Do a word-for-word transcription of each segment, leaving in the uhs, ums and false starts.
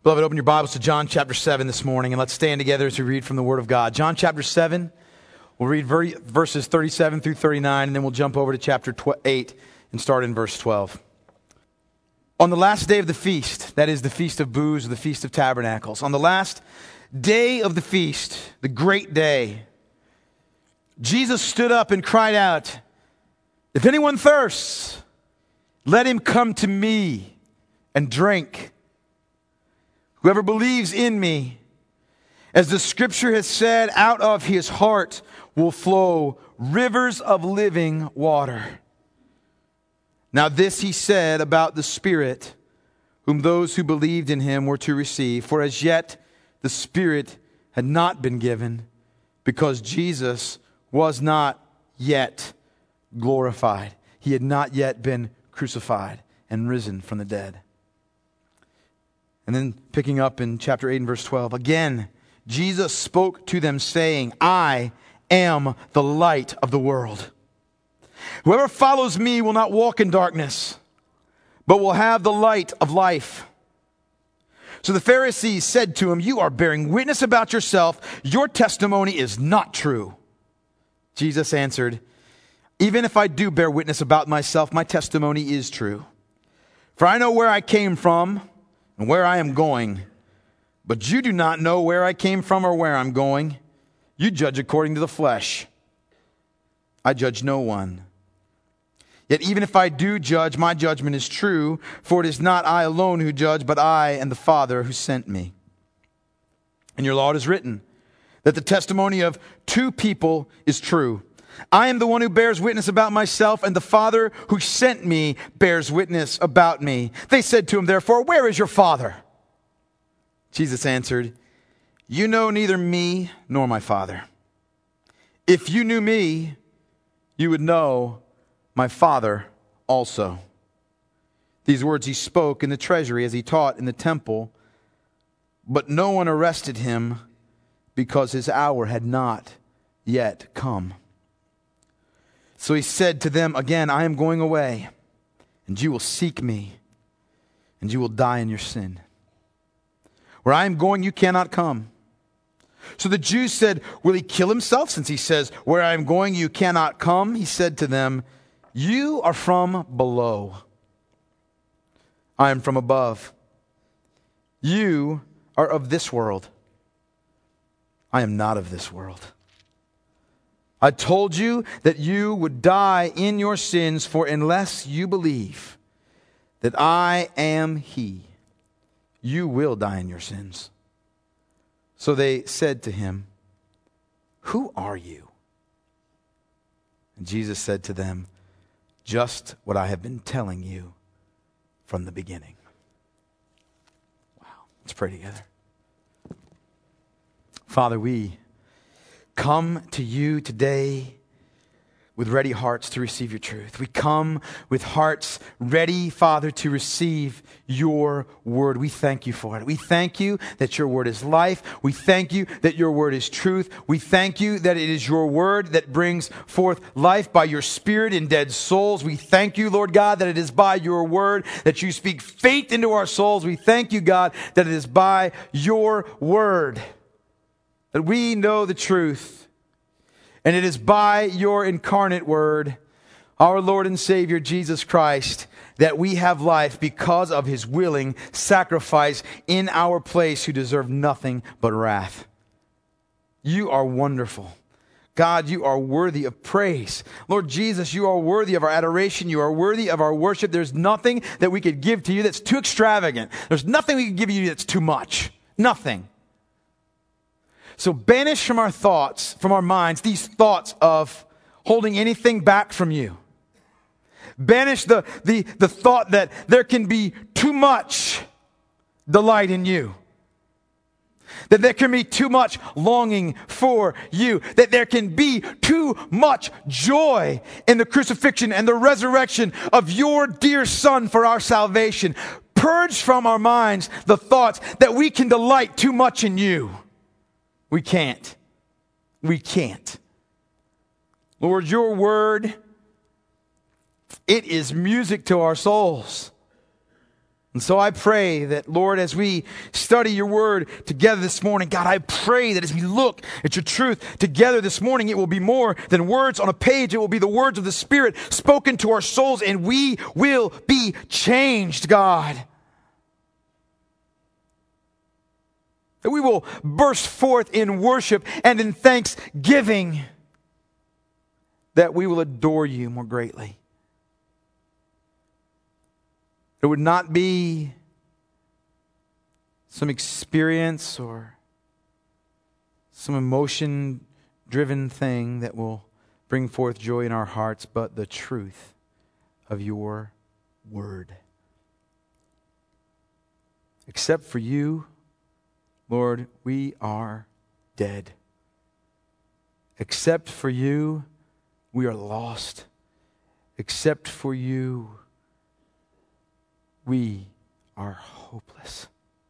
Beloved, open your Bibles to John chapter seven this morning, and let's stand together as we read from the Word of God. John chapter seven, we'll read ver- verses thirty-seven through thirty-nine, and then we'll jump over to chapter eight and start in verse twelve. On the last day of the feast, that is the Feast of Booths, or the Feast of Tabernacles, on the last day of the feast, the great day, Jesus stood up and cried out, "If anyone thirsts, let him come to me and drink. Whoever believes in me, as the scripture has said, out of his heart will flow rivers of living water." Now this he said about the Spirit, whom those who believed in him were to receive. For as yet the Spirit had not been given, because Jesus was not yet glorified. He had not yet been crucified and risen from the dead. And then picking up in chapter eight and verse twelve, again, Jesus spoke to them saying, "I am the light of the world. Whoever follows me will not walk in darkness, but will have the light of life." So the Pharisees said to him, "You are bearing witness about yourself. Your testimony is not true." Jesus answered, "Even if I do bear witness about myself, my testimony is true. For I know where I came from and where I am going. But you do not know where I came from or where I'm going. You judge according to the flesh. I judge no one. Yet even if I do judge, my judgment is true, for it is not I alone who judge, but I and the Father who sent me. In your law it is written that the testimony of two people is true. I am the one who bears witness about myself, and the Father who sent me bears witness about me." They said to him, therefore, "Where is your Father?" Jesus answered, "You know neither me nor my Father. If you knew me, you would know my Father also." These words he spoke in the treasury as he taught in the temple, but no one arrested him because his hour had not yet come. So he said to them again, "I am going away, and you will seek me, and you will die in your sin. Where I am going, you cannot come." So the Jews said, "Will he kill himself, since he says, 'Where I am going, you cannot come'?" He said to them, "You are from below. I am from above. You are of this world. I am not of this world. I told you that you would die in your sins, for unless you believe that I am He, you will die in your sins." So they said to him, "Who are you?" And Jesus said to them, "Just what I have been telling you from the beginning." Wow. Let's pray together. Father, we come to you today with ready hearts to receive your truth. We come with hearts ready, Father, to receive your word. We thank you for it. We thank you that your word is life. We thank you that your word is truth. We thank you that it is your word that brings forth life by your Spirit in dead souls. We thank you, Lord God, that it is by your word that you speak faith into our souls. We thank you, God, that it is by your word that we know the truth. And it is by your incarnate word, our Lord and Savior, Jesus Christ, that we have life because of his willing sacrifice in our place, who deserve nothing but wrath. You are wonderful. God, you are worthy of praise. Lord Jesus, you are worthy of our adoration. You are worthy of our worship. There's nothing that we could give to you that's too extravagant. There's nothing we could give you that's too much. Nothing. So banish from our thoughts, from our minds, these thoughts of holding anything back from you. Banish the, the, the thought that there can be too much delight in you. That there can be too much longing for you. That there can be too much joy in the crucifixion and the resurrection of your dear Son for our salvation. Purge from our minds the thoughts that we can delight too much in you. We can't. We can't. Lord, your word, it is music to our souls. And so I pray that, Lord, as we study your word together this morning, God, I pray that as we look at your truth together this morning, it will be more than words on a page. It will be the words of the Spirit spoken to our souls, and we will be changed, God. That we will burst forth in worship and in thanksgiving. That we will adore you more greatly. It would not be some experience or some emotion-driven thing that will bring forth joy in our hearts, but the truth of your word. Except for you, Lord, we are dead. Except for you, we are lost. Except for you, we are hopeless.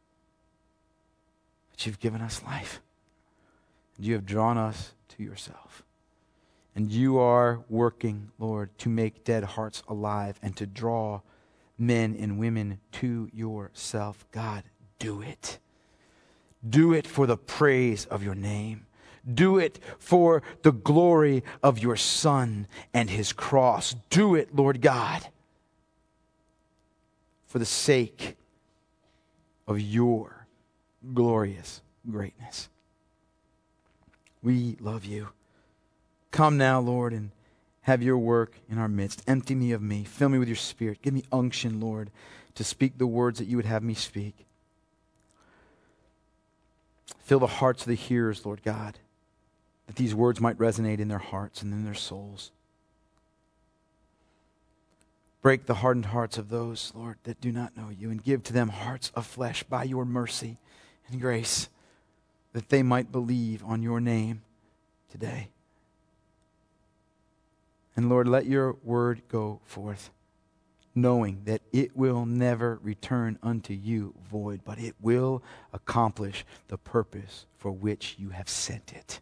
But you've given us life. And you have drawn us to yourself. And you are working, Lord, to make dead hearts alive and to draw men and women to yourself. God, do it. Do it for the praise of your name. Do it for the glory of your Son and his cross. Do it, Lord God, for the sake of your glorious greatness. We love you. Come now, Lord, and have your work in our midst. Empty me of me. Fill me with your Spirit. Give me unction, Lord, to speak the words that you would have me speak. Fill the hearts of the hearers, Lord God, that these words might resonate in their hearts and in their souls. Break the hardened hearts of those, Lord, that do not know you, and give to them hearts of flesh by your mercy and grace, that they might believe on your name today. And Lord, let your word go forth, knowing that it will never return unto you void, but it will accomplish the purpose for which you have sent it.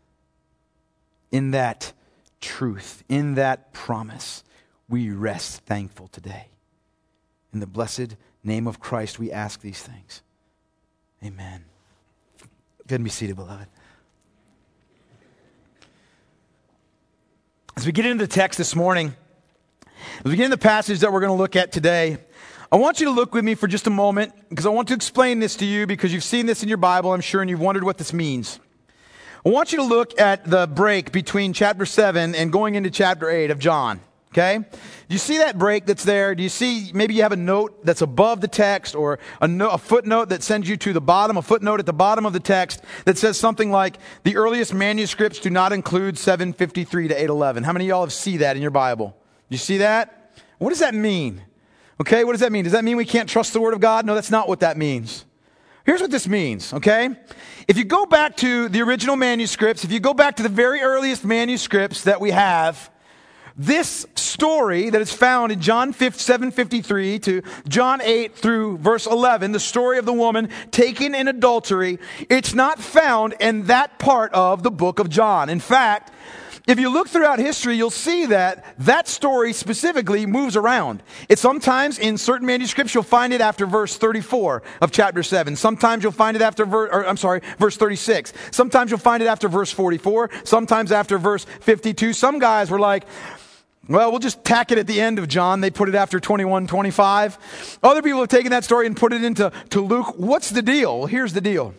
In that truth, in that promise, we rest thankful today. In the blessed name of Christ, we ask these things. Amen. Good and be seated, beloved. As we get into the text this morning, as we get into the passage that we're going to look at today, I want you to look with me for just a moment, because I want to explain this to you, because you've seen this in your Bible, I'm sure, and you've wondered what this means. I want you to look at the break between chapter seven and going into chapter eight of John. Okay? Do you see that break that's there? Do you see, maybe you have a note that's above the text, or a, no, a footnote that sends you to the bottom, a footnote at the bottom of the text that says something like, the earliest manuscripts do not include seven fifty-three to eight eleven. How many of y'all have seen that in your Bible? Do you see that? What does that mean? Okay, what does that mean? Does that mean we can't trust the Word of God? No, that's not what that means. Here's what this means, okay? If you go back to the original manuscripts, if you go back to the very earliest manuscripts that we have, this story that is found in John seven fifty-three to John eight through verse eleven, the story of the woman taken in adultery, it's not found in that part of the book of John. In fact, if you look throughout history, you'll see that that story specifically moves around. It's sometimes in certain manuscripts, you'll find it after verse thirty-four of chapter seven. Sometimes you'll find it after, ver- or, I'm sorry, verse thirty-six. Sometimes you'll find it after verse forty-four. Sometimes after verse fifty-two. Some guys were like, well, we'll just tack it at the end of John. They put it after twenty-one, twenty-five. Other people have taken that story and put it into to Luke. What's the deal? Well, here's the deal.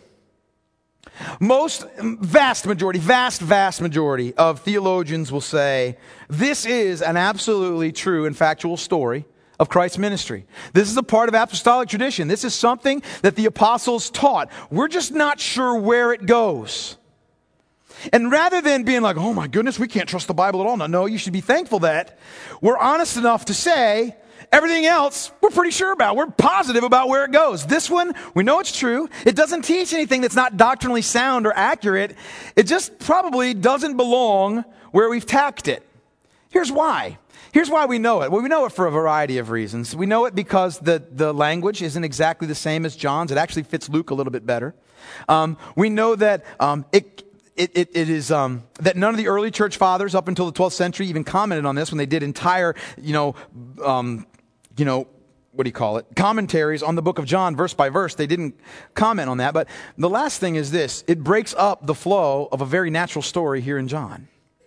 Most, vast majority, vast, vast majority of theologians will say this is an absolutely true and factual story of Christ's ministry. This is a part of apostolic tradition. This is something that the apostles taught. We're just not sure where it goes. And rather than being like, oh my goodness, we can't trust the Bible at all. No, no, you should be thankful that we're honest enough to say everything else we're pretty sure about. We're positive about where it goes. This one, we know it's true. It doesn't teach anything that's not doctrinally sound or accurate. It just probably doesn't belong where we've tacked it. Here's why. Here's why we know it. Well, we know it for a variety of reasons. We know it because the, the language isn't exactly the same as John's. It actually fits Luke a little bit better. Um, we know that um, it It, it, it is um, that none of the early church fathers up until the twelfth century even commented on this when they did entire, you know, um, you know, what do you call it, commentaries on the book of John, verse by verse. They didn't comment on that. But the last thing is this. It breaks up the flow of a very natural story here in John.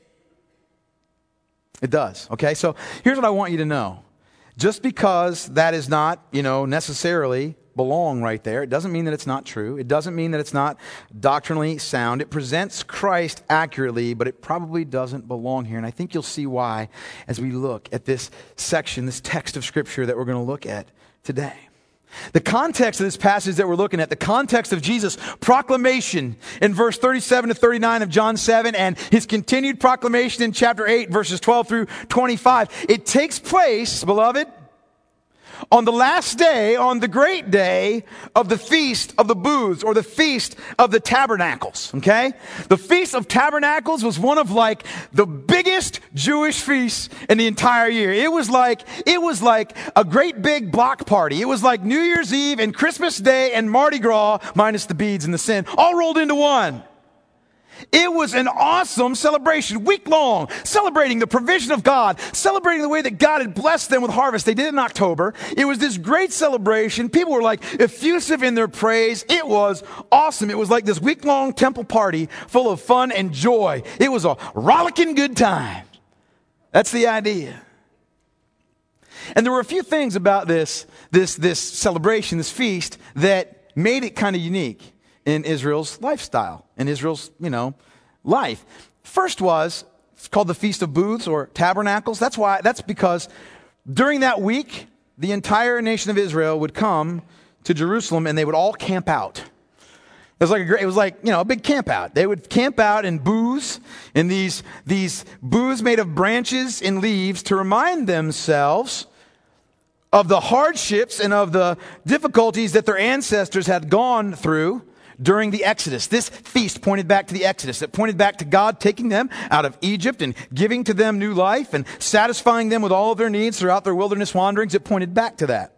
It does. Okay, so here's what I want you to know. Just because that is not, you know, necessarily belong right there, it doesn't mean that it's not true. It doesn't mean that it's not doctrinally sound. It presents Christ accurately, but it probably doesn't belong here. And I think you'll see why as we look at this section, this text of Scripture that we're going to look at today. The context of this passage that we're looking at, the context of Jesus' proclamation in verse thirty-seven to thirty-nine of John seven and his continued proclamation in chapter eight, verses twelve through twenty-five, it takes place, beloved, on the last day, on the great day of the Feast of the Booths, or the Feast of the Tabernacles, okay? The Feast of Tabernacles was one of like the biggest Jewish feasts in the entire year. It was like, it was like a great big block party. It was like New Year's Eve and Christmas Day and Mardi Gras, minus the beads and the sin, all rolled into one. It was an awesome celebration, week long, celebrating the provision of God, celebrating the way that God had blessed them with harvest. They did it in October. It was this great celebration. People were like effusive in their praise. It was awesome. It was like this week long temple party full of fun and joy. It was a rollicking good time. That's the idea. And there were a few things about this, this, this celebration, this feast, that made it kind of unique in Israel's lifestyle, in Israel's, you know, life. First was, it's called the Feast of Booths or Tabernacles. That's why, that's because during that week, the entire nation of Israel would come to Jerusalem and they would all camp out. It was like a great, it was like, you know, a big camp out. They would camp out in booths, in these, these booths made of branches and leaves to remind themselves of the hardships and of the difficulties that their ancestors had gone through during the Exodus. This feast pointed back to the Exodus. It pointed back to God taking them out of Egypt and giving to them new life and satisfying them with all of their needs throughout their wilderness wanderings. It pointed back to that.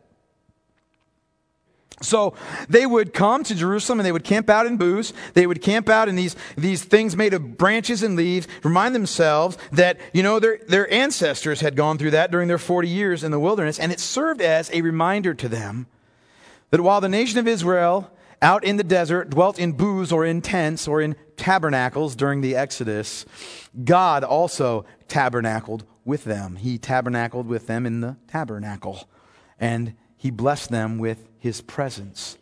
So they would come to Jerusalem and they would camp out in booths. They would camp out in these, these things made of branches and leaves, remind themselves that, you know, their, their ancestors had gone through that during their forty years in the wilderness. And it served as a reminder to them that while the nation of Israel out in the desert dwelt in booths or in tents or in tabernacles during the Exodus, God also tabernacled with them. He tabernacled with them in the tabernacle, and he blessed them with his presence.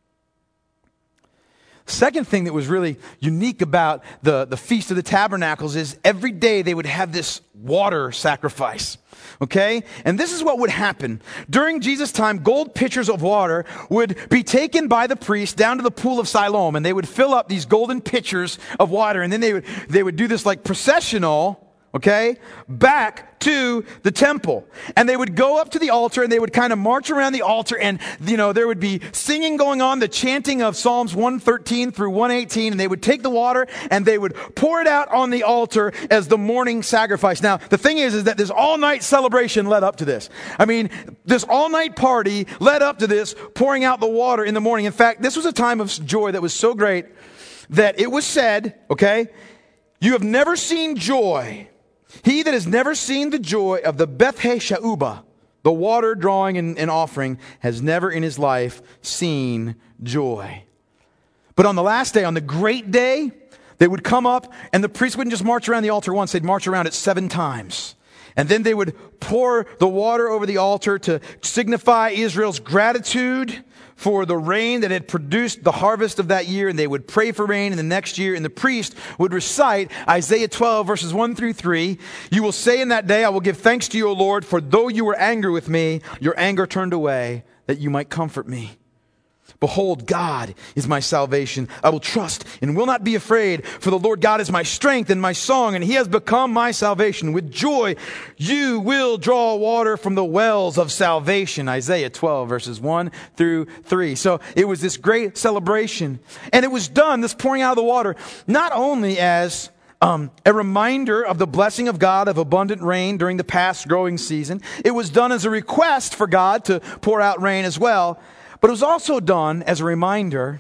Second thing that was really unique about the, the Feast of the Tabernacles is every day they would have this water sacrifice. Okay? And this is what would happen. During Jesus' time, gold pitchers of water would be taken by the priest down to the pool of Siloam, and they would fill up these golden pitchers of water, and then they would, they would do this like processional, okay, back to the temple. And they would go up to the altar and they would kind of march around the altar, and, you know, there would be singing going on, the chanting of Psalms one thirteen through one eighteen, and they would take the water and they would pour it out on the altar as the morning sacrifice. Now, the thing is, is that this all-night celebration led up to this. I mean, this all-night party led up to this, pouring out the water in the morning. In fact, this was a time of joy that was so great that it was said, okay, you have never seen joy. He that has never seen the joy of the Beth Sha'uba, the water drawing and, and offering, has never in his life seen joy. But on the last day, on the great day, they would come up, and the priest wouldn't just march around the altar once, they'd march around it seven times. And then they would pour the water over the altar to signify Israel's gratitude for the rain that had produced the harvest of that year, and they would pray for rain in the next year, and the priest would recite Isaiah twelve, verses one through three. You will say in that day, I will give thanks to you, O Lord, for though you were angry with me, your anger turned away, that you might comfort me. Behold, God is my salvation. I will trust and will not be afraid, for the Lord God is my strength and my song, and he has become my salvation. With joy, you will draw water from the wells of salvation. Isaiah twelve, verses one through three. So it was this great celebration. And it was done, this pouring out of the water, not only as Um, a reminder of the blessing of God of abundant rain during the past growing season. It was done as a request for God to pour out rain as well. But it was also done as a reminder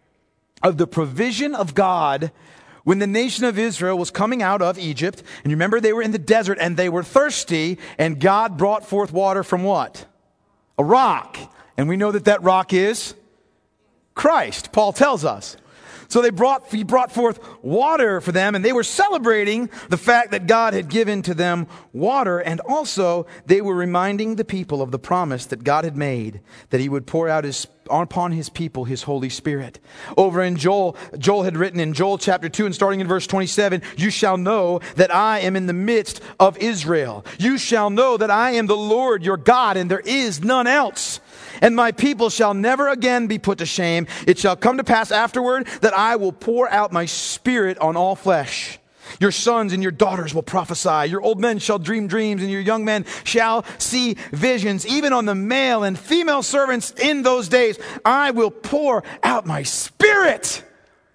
of the provision of God when the nation of Israel was coming out of Egypt. And you remember they were in the desert and they were thirsty, and God brought forth water from what? A rock. And we know that that rock is Christ, Paul tells us. So they brought, he brought forth water for them, and they were celebrating the fact that God had given to them water. And also, they were reminding the people of the promise that God had made, that he would pour out his, upon his people his Holy Spirit. Over in Joel, Joel had written in Joel chapter two, and starting in verse twenty-seven, you shall know that I am in the midst of Israel. You shall know that I am the Lord your God, and there is none else. And my people shall never again be put to shame. It shall come to pass afterward that I will pour out my spirit on all flesh. Your sons and your daughters will prophesy. Your old men shall dream dreams, and your young men shall see visions. Even on the male and female servants in those days, I will pour out my spirit.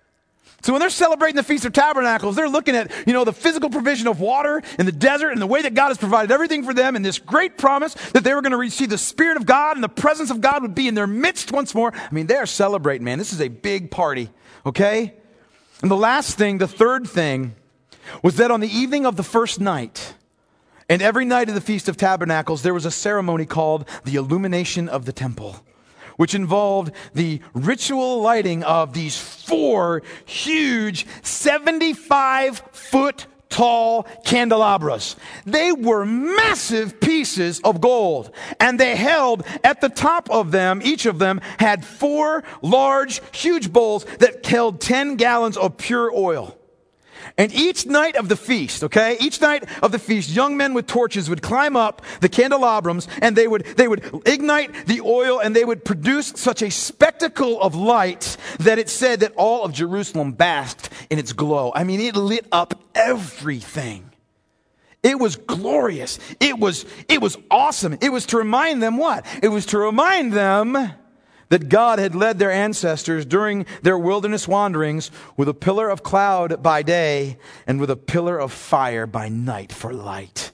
So when they're celebrating the Feast of Tabernacles, they're looking at, you know, the physical provision of water in the desert and the way that God has provided everything for them, and this great promise that they were going to receive the Spirit of God and the presence of God would be in their midst once more. I mean, they're celebrating, man. This is a big party, okay? And the last thing, the third thing, was that on the evening of the first night, and every night of the Feast of Tabernacles, there was a ceremony called the illumination of the temple, which involved the ritual lighting of these four huge seventy-five foot tall candelabras. They were massive pieces of gold, and they held at the top of them, each of them had four large, huge bowls that held ten gallons of pure oil. And each night of the feast, okay, each night of the feast, young men with torches would climb up the candelabrums, and they would, they would ignite the oil, and they would produce such a spectacle of light that it said that all of Jerusalem basked in its glow. I mean, it lit up everything. It was glorious. It was, it was awesome. It was to remind them what? It was to remind them that God had led their ancestors during their wilderness wanderings with a pillar of cloud by day and with a pillar of fire by night for light.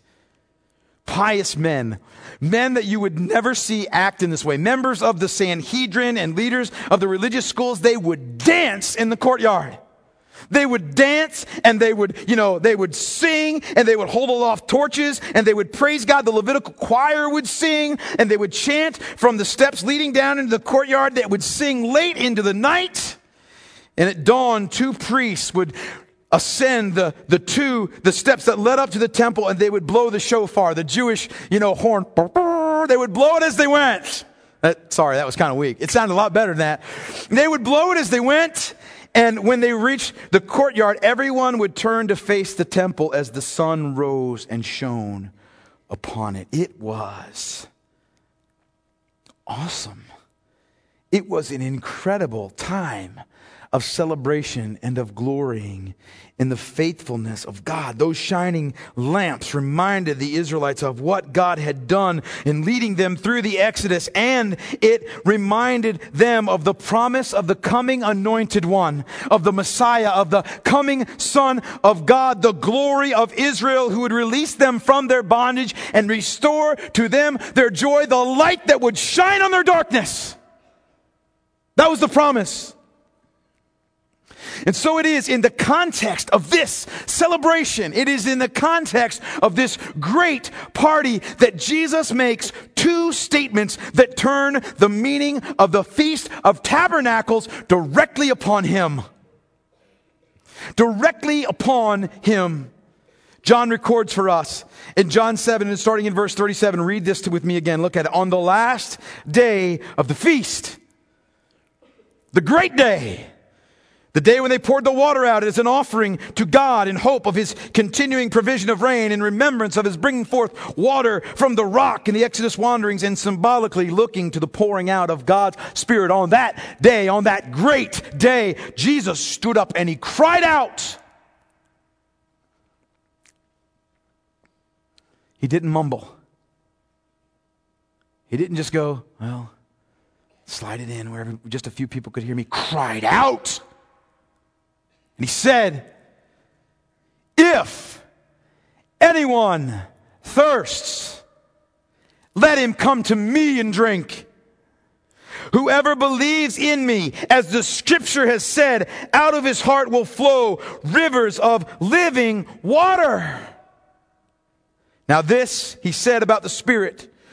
Pious men, men that you would never see act in this way, members of the Sanhedrin and leaders of the religious schools, they would dance in the courtyard. They would dance, and they would, you know, they would sing, and they would hold aloft torches, and they would praise God. The Levitical choir would sing, and they would chant from the steps leading down into the courtyard. They would sing late into the night. And at dawn, two priests would ascend the, the two, the steps that led up to the temple, and they would blow the shofar, the Jewish, you know, horn. They would blow it as they went. That, sorry, that was kind of weak. It sounded a lot better than that. They would blow it as they went. And when they reached the courtyard, everyone would turn to face the temple as the sun rose and shone upon it. It was awesome. It was an incredible time of celebration and of glorying in the faithfulness of God. Those shining lamps reminded the Israelites of what God had done in leading them through the Exodus, and it reminded them of the promise of the coming anointed one, of the Messiah, of the coming Son of God, the glory of Israel, who would release them from their bondage and restore to them their joy, the light that would shine on their darkness. That was the promise. And so it is in the context of this celebration, it is in the context of this great party that Jesus makes two statements that turn the meaning of the Feast of Tabernacles directly upon him. Directly upon him. John records for us in John seven, and starting in verse thirty-seven, read this to, with me again. Look at it. On the last day of the feast, the great day, the day when they poured the water out as an offering to God in hope of his continuing provision of rain, in remembrance of his bringing forth water from the rock in the Exodus wanderings, and symbolically looking to the pouring out of God's Spirit. On that day, on that great day, Jesus stood up and he cried out. He didn't mumble. He didn't just go, well, slide it in wherever just a few people could hear me. Cried out. And he said, if anyone thirsts, let him come to me and drink. Whoever believes in me, as the scripture has said, out of his heart will flow rivers of living water. Now this he said about the Spirit,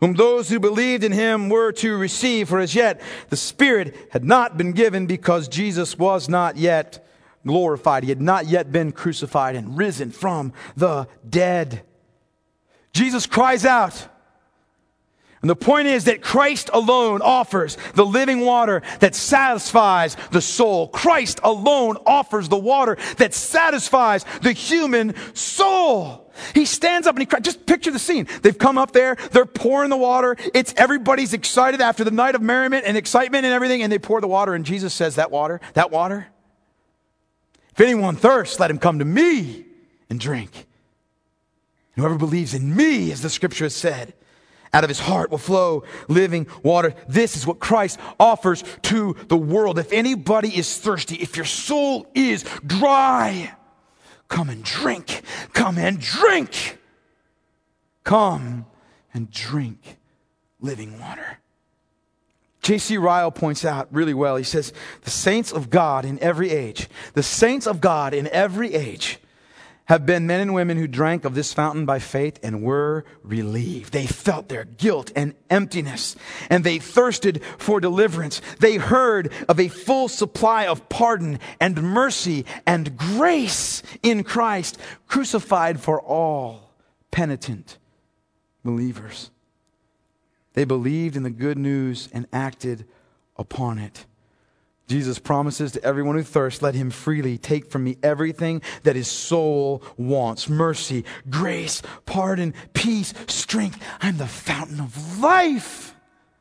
whom those who believed in him were to receive. For as yet the Spirit had not been given, because Jesus was not yet glorified. He had not yet been crucified and risen from the dead. Jesus cries out. And the point is that Christ alone offers the living water that satisfies the soul. Christ alone offers the water that satisfies the human soul. He stands up and he cries. Just picture the scene. They've come up there. They're pouring the water. It's everybody's excited after the night of merriment and excitement and everything. And they pour the water. And Jesus says, that water, that water, if anyone thirsts, let him come to me and drink. And whoever believes in me, as the scripture has said, out of his heart will flow living water. This is what Christ offers to the world. If anybody is thirsty, if your soul is dry, come and drink. Come and drink. Come and drink living water. J C Ryle points out really well. He says, the saints of God in every age, the saints of God in every age have been men and women who drank of this fountain by faith and were relieved. They felt their guilt and emptiness, and they thirsted for deliverance. They heard of a full supply of pardon and mercy and grace in Christ, crucified for all penitent believers. They believed in the good news and acted upon it. Jesus promises to everyone who thirsts, let him freely take from me everything that his soul wants. Mercy, grace, pardon, peace, strength. I'm the fountain of life.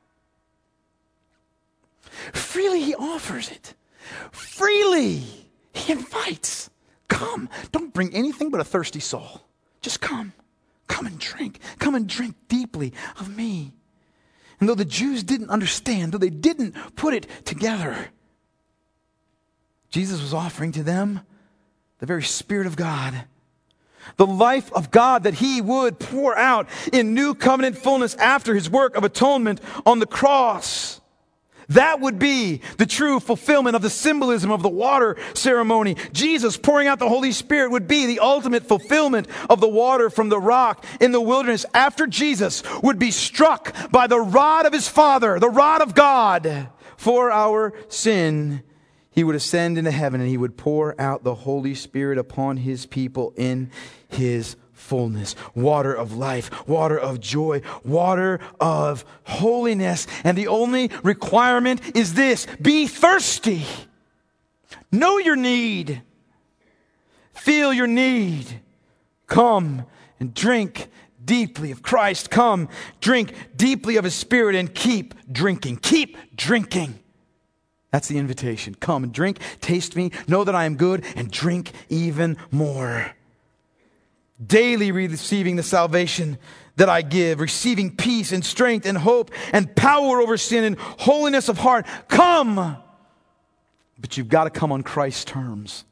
Freely he offers it. Freely he invites. Come. Don't bring anything but a thirsty soul. Just come. Come and drink. Come and drink deeply of me. And though the Jews didn't understand, though they didn't put it together, Jesus was offering to them the very Spirit of God, the life of God that he would pour out in new covenant fullness after his work of atonement on the cross. That would be the true fulfillment of the symbolism of the water ceremony. Jesus pouring out the Holy Spirit would be the ultimate fulfillment of the water from the rock in the wilderness after Jesus would be struck by the rod of his Father, the rod of God, for our sin. He would ascend into heaven and he would pour out the Holy Spirit upon his people in his fullness. Water of life, water of joy, water of holiness. And the only requirement is this: be thirsty. Know your need. Feel your need. Come and drink deeply of Christ. Come, drink deeply of his Spirit and keep drinking. Keep drinking. That's the invitation. Come and drink, taste me, know that I am good, and drink even more. Daily receiving the salvation that I give, receiving peace and strength and hope and power over sin and holiness of heart. Come! But you've got to come on Christ's terms.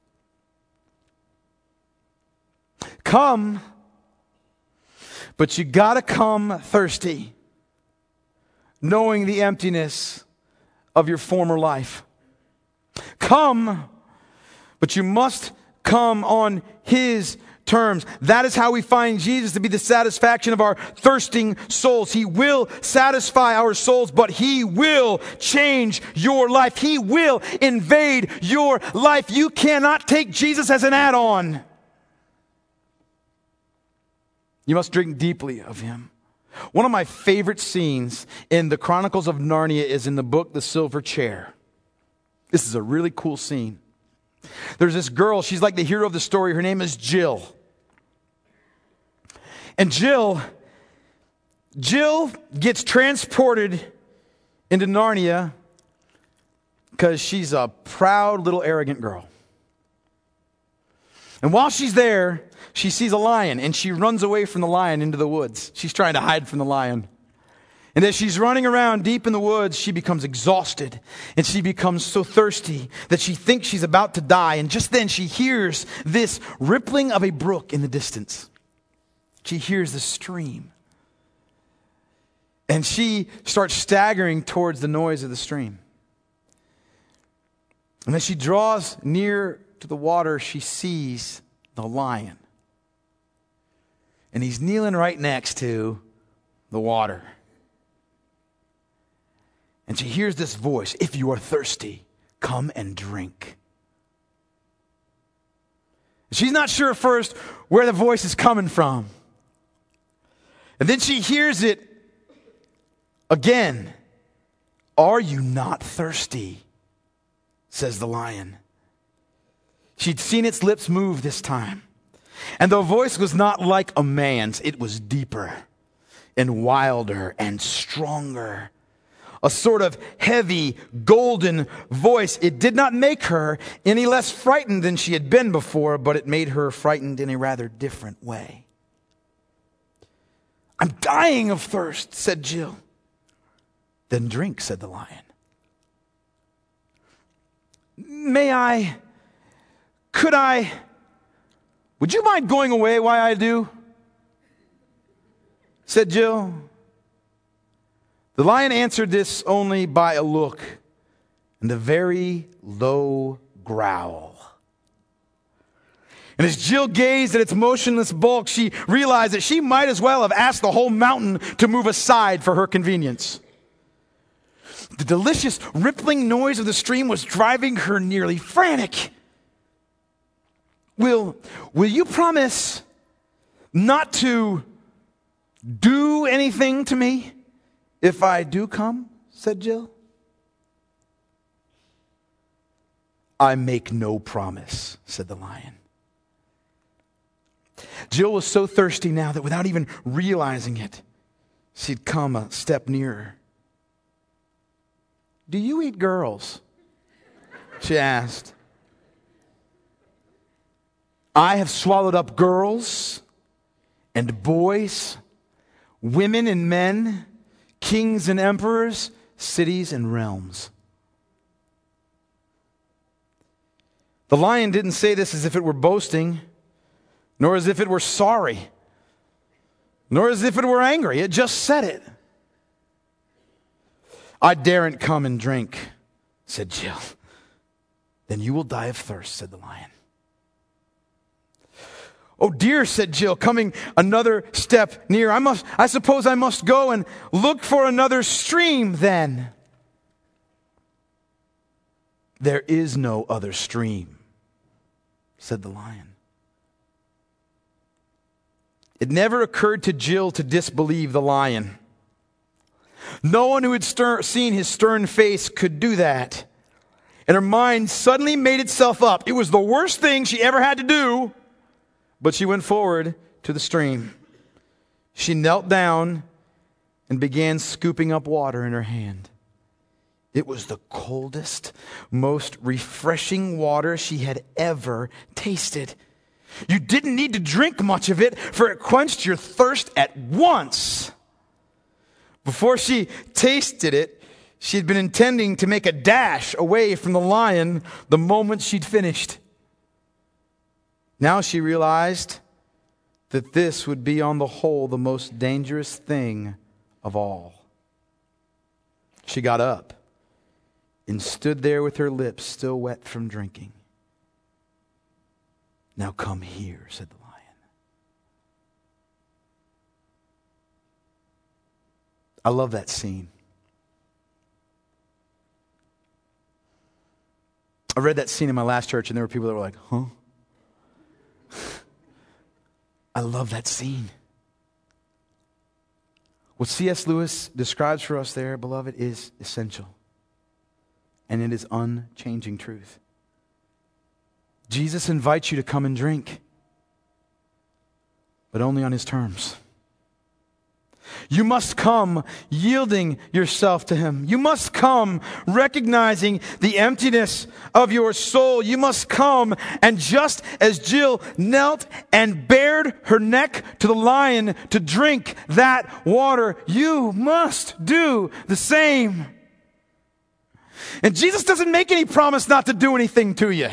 Come, but you got to come thirsty, knowing the emptiness of your former life. Come, but you must come on his terms. That is how we find Jesus to be the satisfaction of our thirsting souls. He will satisfy our souls, but he will change your life. He will invade your life. You cannot take Jesus as an add-on. You must drink deeply of him. One of my favorite scenes in the Chronicles of Narnia is in the book The Silver Chair. This is a really cool scene. There's this girl, she's like the hero of the story. Her name is Jill. And Jill, Jill gets transported into Narnia because she's a proud little arrogant girl. And while she's there, she sees a lion and she runs away from the lion into the woods. She's trying to hide from the lion. And as she's running around deep in the woods, she becomes exhausted and she becomes so thirsty that she thinks she's about to die. And just then she hears this rippling of a brook in the distance. She hears the stream. And she starts staggering towards the noise of the stream. And as she draws near to the water, she sees the lion. And he's kneeling right next to the water. And she hears this voice, "If you are thirsty, come and drink." She's not sure at first where the voice is coming from. And then she hears it again. "Are you not thirsty?" says the lion. She'd seen its lips move this time. And the voice was not like a man's. It was deeper and wilder and stronger. A sort of heavy, golden voice. It did not make her any less frightened than she had been before, but it made her frightened in a rather different way. "I'm dying of thirst," said Jill. "Then drink," said the lion. "May I, could I, would you mind going away while I do?" said Jill. The lion answered this only by a look and a very low growl. And as Jill gazed at its motionless bulk, she realized that she might as well have asked the whole mountain to move aside for her convenience. The delicious rippling noise of the stream was driving her nearly frantic. Will, will you promise not to do anything to me if I do come?" said Jill. "I make no promise," said the lion. Jill was so thirsty now that without even realizing it, she'd come a step nearer. "Do you eat girls?" she asked. "I have swallowed up girls and boys, women and men, kings and emperors, cities and realms." The lion didn't say this as if it were boasting, nor as if it were sorry, nor as if it were angry. It just said it. "I daren't come and drink," said Jill. "Then you will die of thirst," said the lion. "Oh dear," said Jill, coming another step near. I must, I suppose I must go and look for another stream then." "There is no other stream," said the lion. It never occurred to Jill to disbelieve the lion. No one who had stir- seen his stern face could do that. And her mind suddenly made itself up. It was the worst thing she ever had to do. But she went forward to the stream. She knelt down and began scooping up water in her hand. It was the coldest, most refreshing water she had ever tasted. You didn't need to drink much of it, for it quenched your thirst at once. Before she tasted it, she had been intending to make a dash away from the lion the moment she'd finished. Now she realized that this would be on the whole the most dangerous thing of all. She got up and stood there with her lips still wet from drinking. "Now come here," said the lion. I love that scene. I read that scene in my last church and there were people that were like, "Huh?" I love that scene. What C S Lewis describes for us there, beloved, is essential. And it is unchanging truth. Jesus invites you to come and drink, but only on his terms. You must come yielding yourself to him. You must come recognizing the emptiness of your soul. You must come, and just as Jill knelt and bared her neck to the lion to drink that water, you must do the same. And Jesus doesn't make any promise not to do anything to you.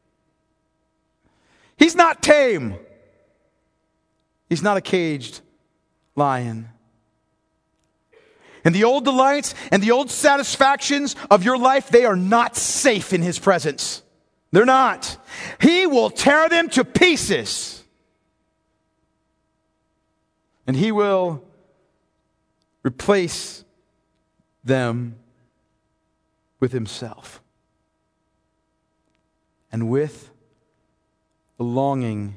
He's not tame. He's not a caged lion. And the old delights and the old satisfactions of your life, they are not safe in his presence. They're not. He will tear them to pieces. And he will replace them with himself and with the longing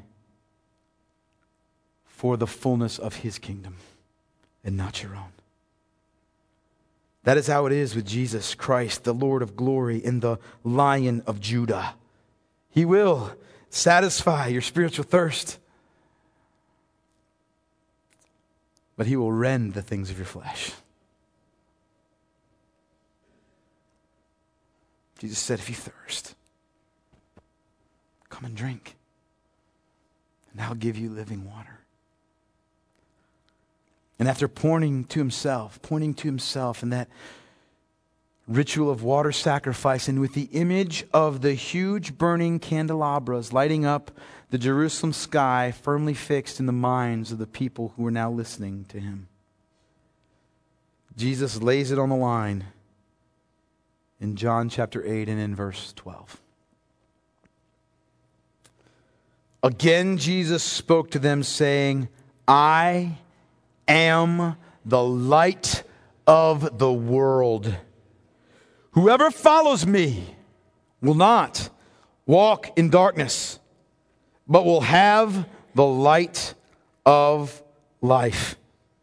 for the fullness of his kingdom and not your own. That is how it is with Jesus Christ, the Lord of glory and the Lion of Judah. He will satisfy your spiritual thirst, but he will rend the things of your flesh. Jesus said, if you thirst, come and drink, and I'll give you living water. And after pointing to himself, pointing to himself in that ritual of water sacrifice, and with the image of the huge burning candelabras lighting up the Jerusalem sky firmly fixed in the minds of the people who were now listening to him, Jesus lays it on the line in John chapter eight and in verse twelve. Again, Jesus spoke to them, saying, I am the light of the world. Whoever follows me will not walk in darkness, but will have the light of life.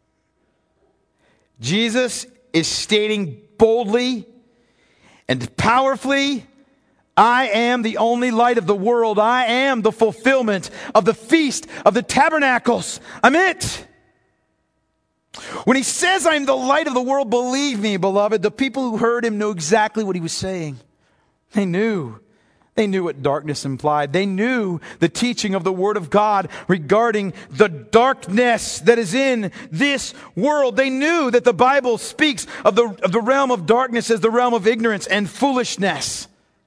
Jesus is stating boldly and powerfully, I am the only light of the world. I am the fulfillment of the feast of the tabernacles. I'm it. When he says I'm the light of the world, believe me, beloved, the people who heard him knew exactly what he was saying. They knew. They knew what darkness implied. They knew the teaching of the Word of God regarding the darkness that is in this world. They knew that the Bible speaks of the, of the realm of darkness as the realm of ignorance and foolishness.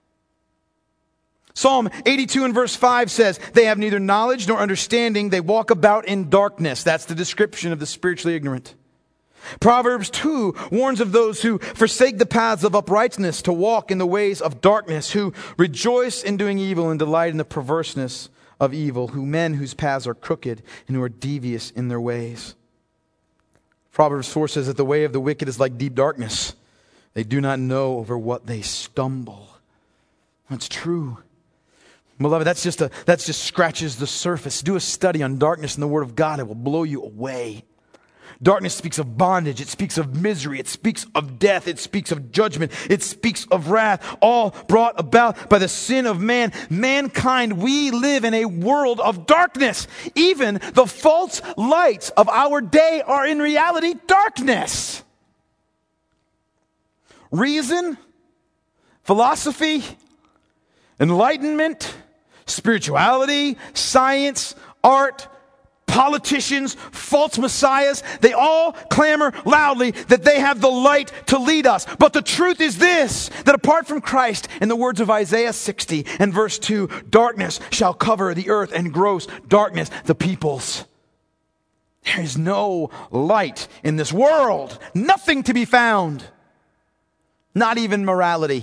Psalm eighty-two and verse five says, they have neither knowledge nor understanding. They walk about in darkness. That's the description of the spiritually ignorant. Proverbs two warns of those who forsake the paths of uprightness to walk in the ways of darkness, who rejoice in doing evil and delight in the perverseness of evil, who men whose paths are crooked and who are devious in their ways. Proverbs four says that the way of the wicked is like deep darkness. They do not know over what they stumble. That's true. Beloved, that's just a that's just scratches the surface. Do a study on darkness in the Word of God. It will blow you away. Darkness speaks of bondage. It speaks of misery. It speaks of death. It speaks of judgment. It speaks of wrath, all brought about by the sin of man. Mankind, we live in a world of darkness. Even the false lights of our day are in reality darkness. Reason, philosophy, enlightenment, spirituality, science, art, politicians, false messiahs, they all clamor loudly that they have the light to lead us. But the truth is this, that apart from Christ, in the words of Isaiah sixty and verse two, darkness shall cover the earth and gross darkness the peoples. There is no light in this world, nothing to be found, not even morality.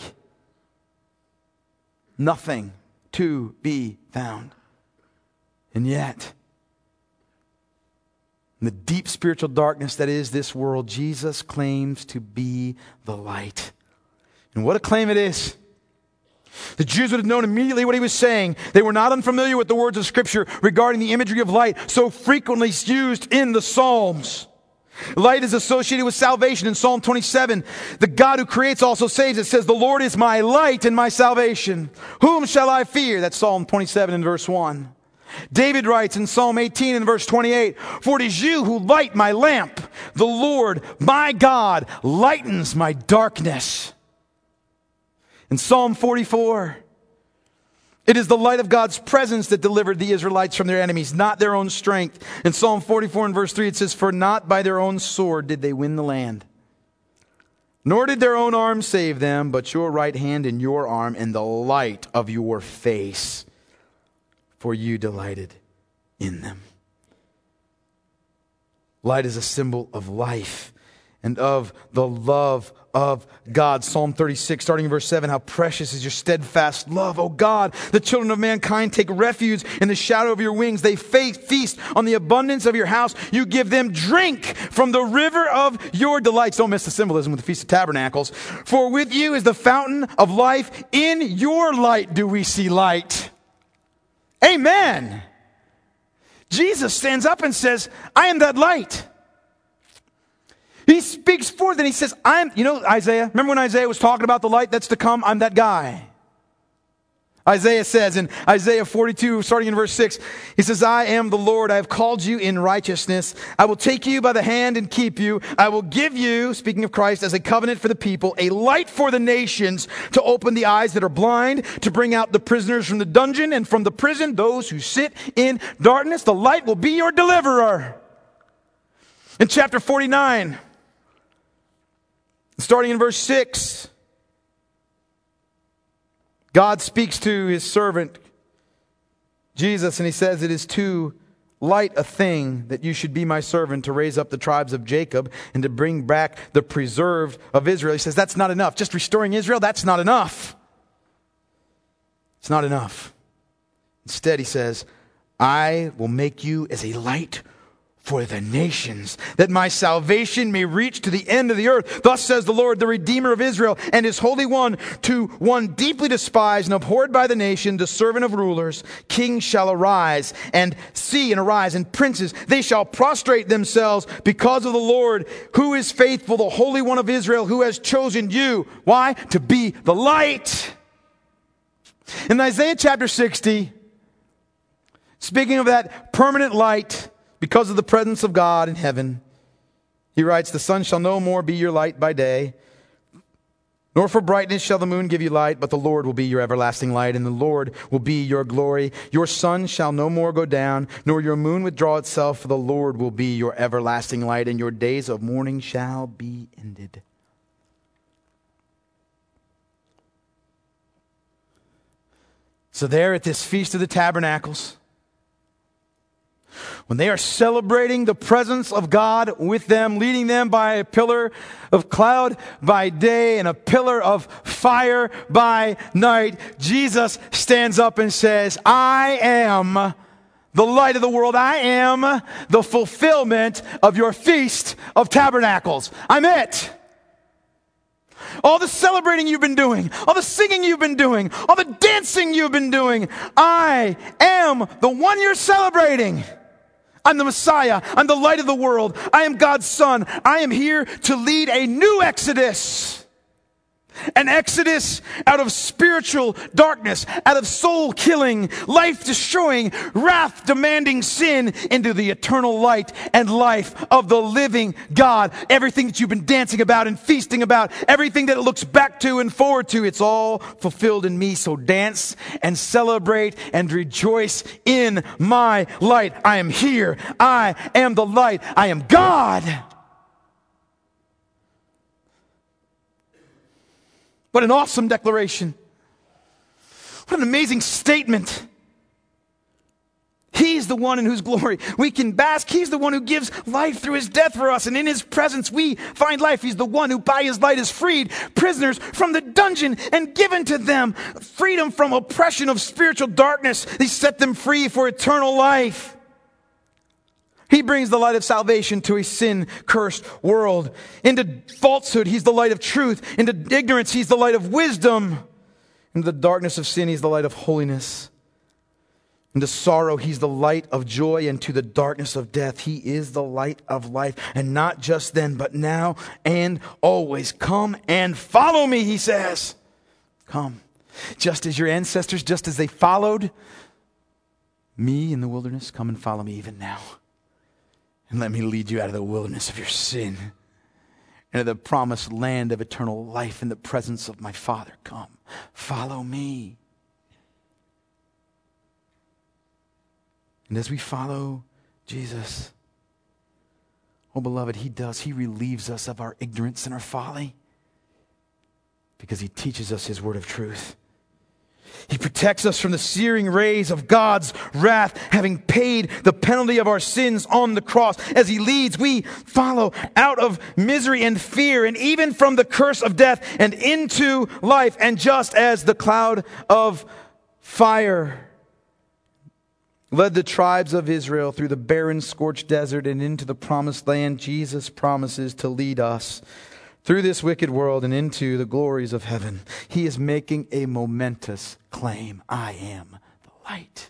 Nothing to be found. And yet, in the deep spiritual darkness that is this world, Jesus claims to be the light. And what a claim it is. The Jews would have known immediately what he was saying. They were not unfamiliar with the words of Scripture regarding the imagery of light so frequently used in the Psalms. Light is associated with salvation. In Psalm twenty-seven, the God who creates also saves. It says, the Lord is my light and my salvation. Whom shall I fear? That's Psalm twenty-seven and verse one. David writes in Psalm eighteen and verse twenty-eight, for it is you who light my lamp. The Lord, my God, lightens my darkness. In Psalm forty-four, it is the light of God's presence that delivered the Israelites from their enemies, not their own strength. In Psalm forty-four and verse three, it says, for not by their own sword did they win the land, nor did their own arm save them, but your right hand and your arm and the light of your face, for you delighted in them. Light is a symbol of life and of the love of God. Psalm thirty-six, starting in verse seven, how precious is your steadfast love, O God. The children of mankind take refuge in the shadow of your wings. They feast on the abundance of your house. You give them drink from the river of your delights. Don't miss the symbolism with the Feast of Tabernacles. For with you is the fountain of life. In your light do we see light. Amen. Jesus stands up and says, I am that light. He speaks forth and he says, I'm, you know, Isaiah, remember when Isaiah was talking about the light that's to come? I'm that guy. Isaiah says in Isaiah forty-two, starting in verse six, he says, I am the Lord. I have called you in righteousness. I will take you by the hand and keep you. I will give you, speaking of Christ, as a covenant for the people, a light for the nations, to open the eyes that are blind, to bring out the prisoners from the dungeon, and from the prison those who sit in darkness. The light will be your deliverer. In chapter forty-nine, starting in verse six, God speaks to his servant Jesus, and he says, it is too light a thing that you should be my servant to raise up the tribes of Jacob and to bring back the preserved of Israel. He says, that's not enough. Just restoring Israel, that's not enough. It's not enough. Instead, he says, I will make you as a light for the nations, that my salvation may reach to the end of the earth. Thus says the Lord, the Redeemer of Israel, and his Holy One, to one deeply despised and abhorred by the nation, the servant of rulers. Kings shall arise and see and arise, and princes, they shall prostrate themselves because of the Lord, who is faithful, the Holy One of Israel, who has chosen you. Why? To be the light. In Isaiah chapter sixty, speaking of that permanent light, because of the presence of God in heaven, he writes, the sun shall no more be your light by day, nor for brightness shall the moon give you light, but the Lord will be your everlasting light, and the Lord will be your glory. Your sun shall no more go down, nor your moon withdraw itself, for the Lord will be your everlasting light, and your days of mourning shall be ended. So there at this Feast of the Tabernacles, when they are celebrating the presence of God with them, leading them by a pillar of cloud by day and a pillar of fire by night, Jesus stands up and says, I am the light of the world. I am the fulfillment of your Feast of Tabernacles. I'm it. All the celebrating you've been doing, all the singing you've been doing, all the dancing you've been doing, I am the one you're celebrating. I'm the Messiah. I'm the light of the world. I am God's Son. I am here to lead a new exodus. An exodus out of spiritual darkness, out of soul-killing, life-destroying, wrath-demanding sin into the eternal light and life of the living God. Everything that you've been dancing about and feasting about, everything that it looks back to and forward to, it's all fulfilled in me. So dance and celebrate and rejoice in my light. I am here. I am the light. I am God. What an awesome declaration. What an amazing statement. He's the one in whose glory we can bask. He's the one who gives life through his death for us. And in his presence we find life. He's the one who by his light has freed prisoners from the dungeon and given to them freedom from oppression of spiritual darkness. He set them free for eternal life. He brings the light of salvation to a sin-cursed world. Into falsehood, he's the light of truth. Into ignorance, he's the light of wisdom. Into the darkness of sin, he's the light of holiness. Into sorrow, he's the light of joy. And to the darkness of death, he is the light of life. And not just then, but now and always. Come and follow me, he says. Come. Just as your ancestors, just as they followed me in the wilderness, come and follow me even now. And let me lead you out of the wilderness of your sin into the promised land of eternal life in the presence of my Father. Come, follow me. And as we follow Jesus, oh beloved, he does. He relieves us of our ignorance and our folly because he teaches us his word of truth. He protects us from the searing rays of God's wrath, having paid the penalty of our sins on the cross. As he leads, we follow out of misery and fear, and even from the curse of death and into life. And just as the cloud of fire led the tribes of Israel through the barren, scorched desert and into the promised land, Jesus promises to lead us through this wicked world and into the glories of heaven. He is making a momentous claim. I am the light.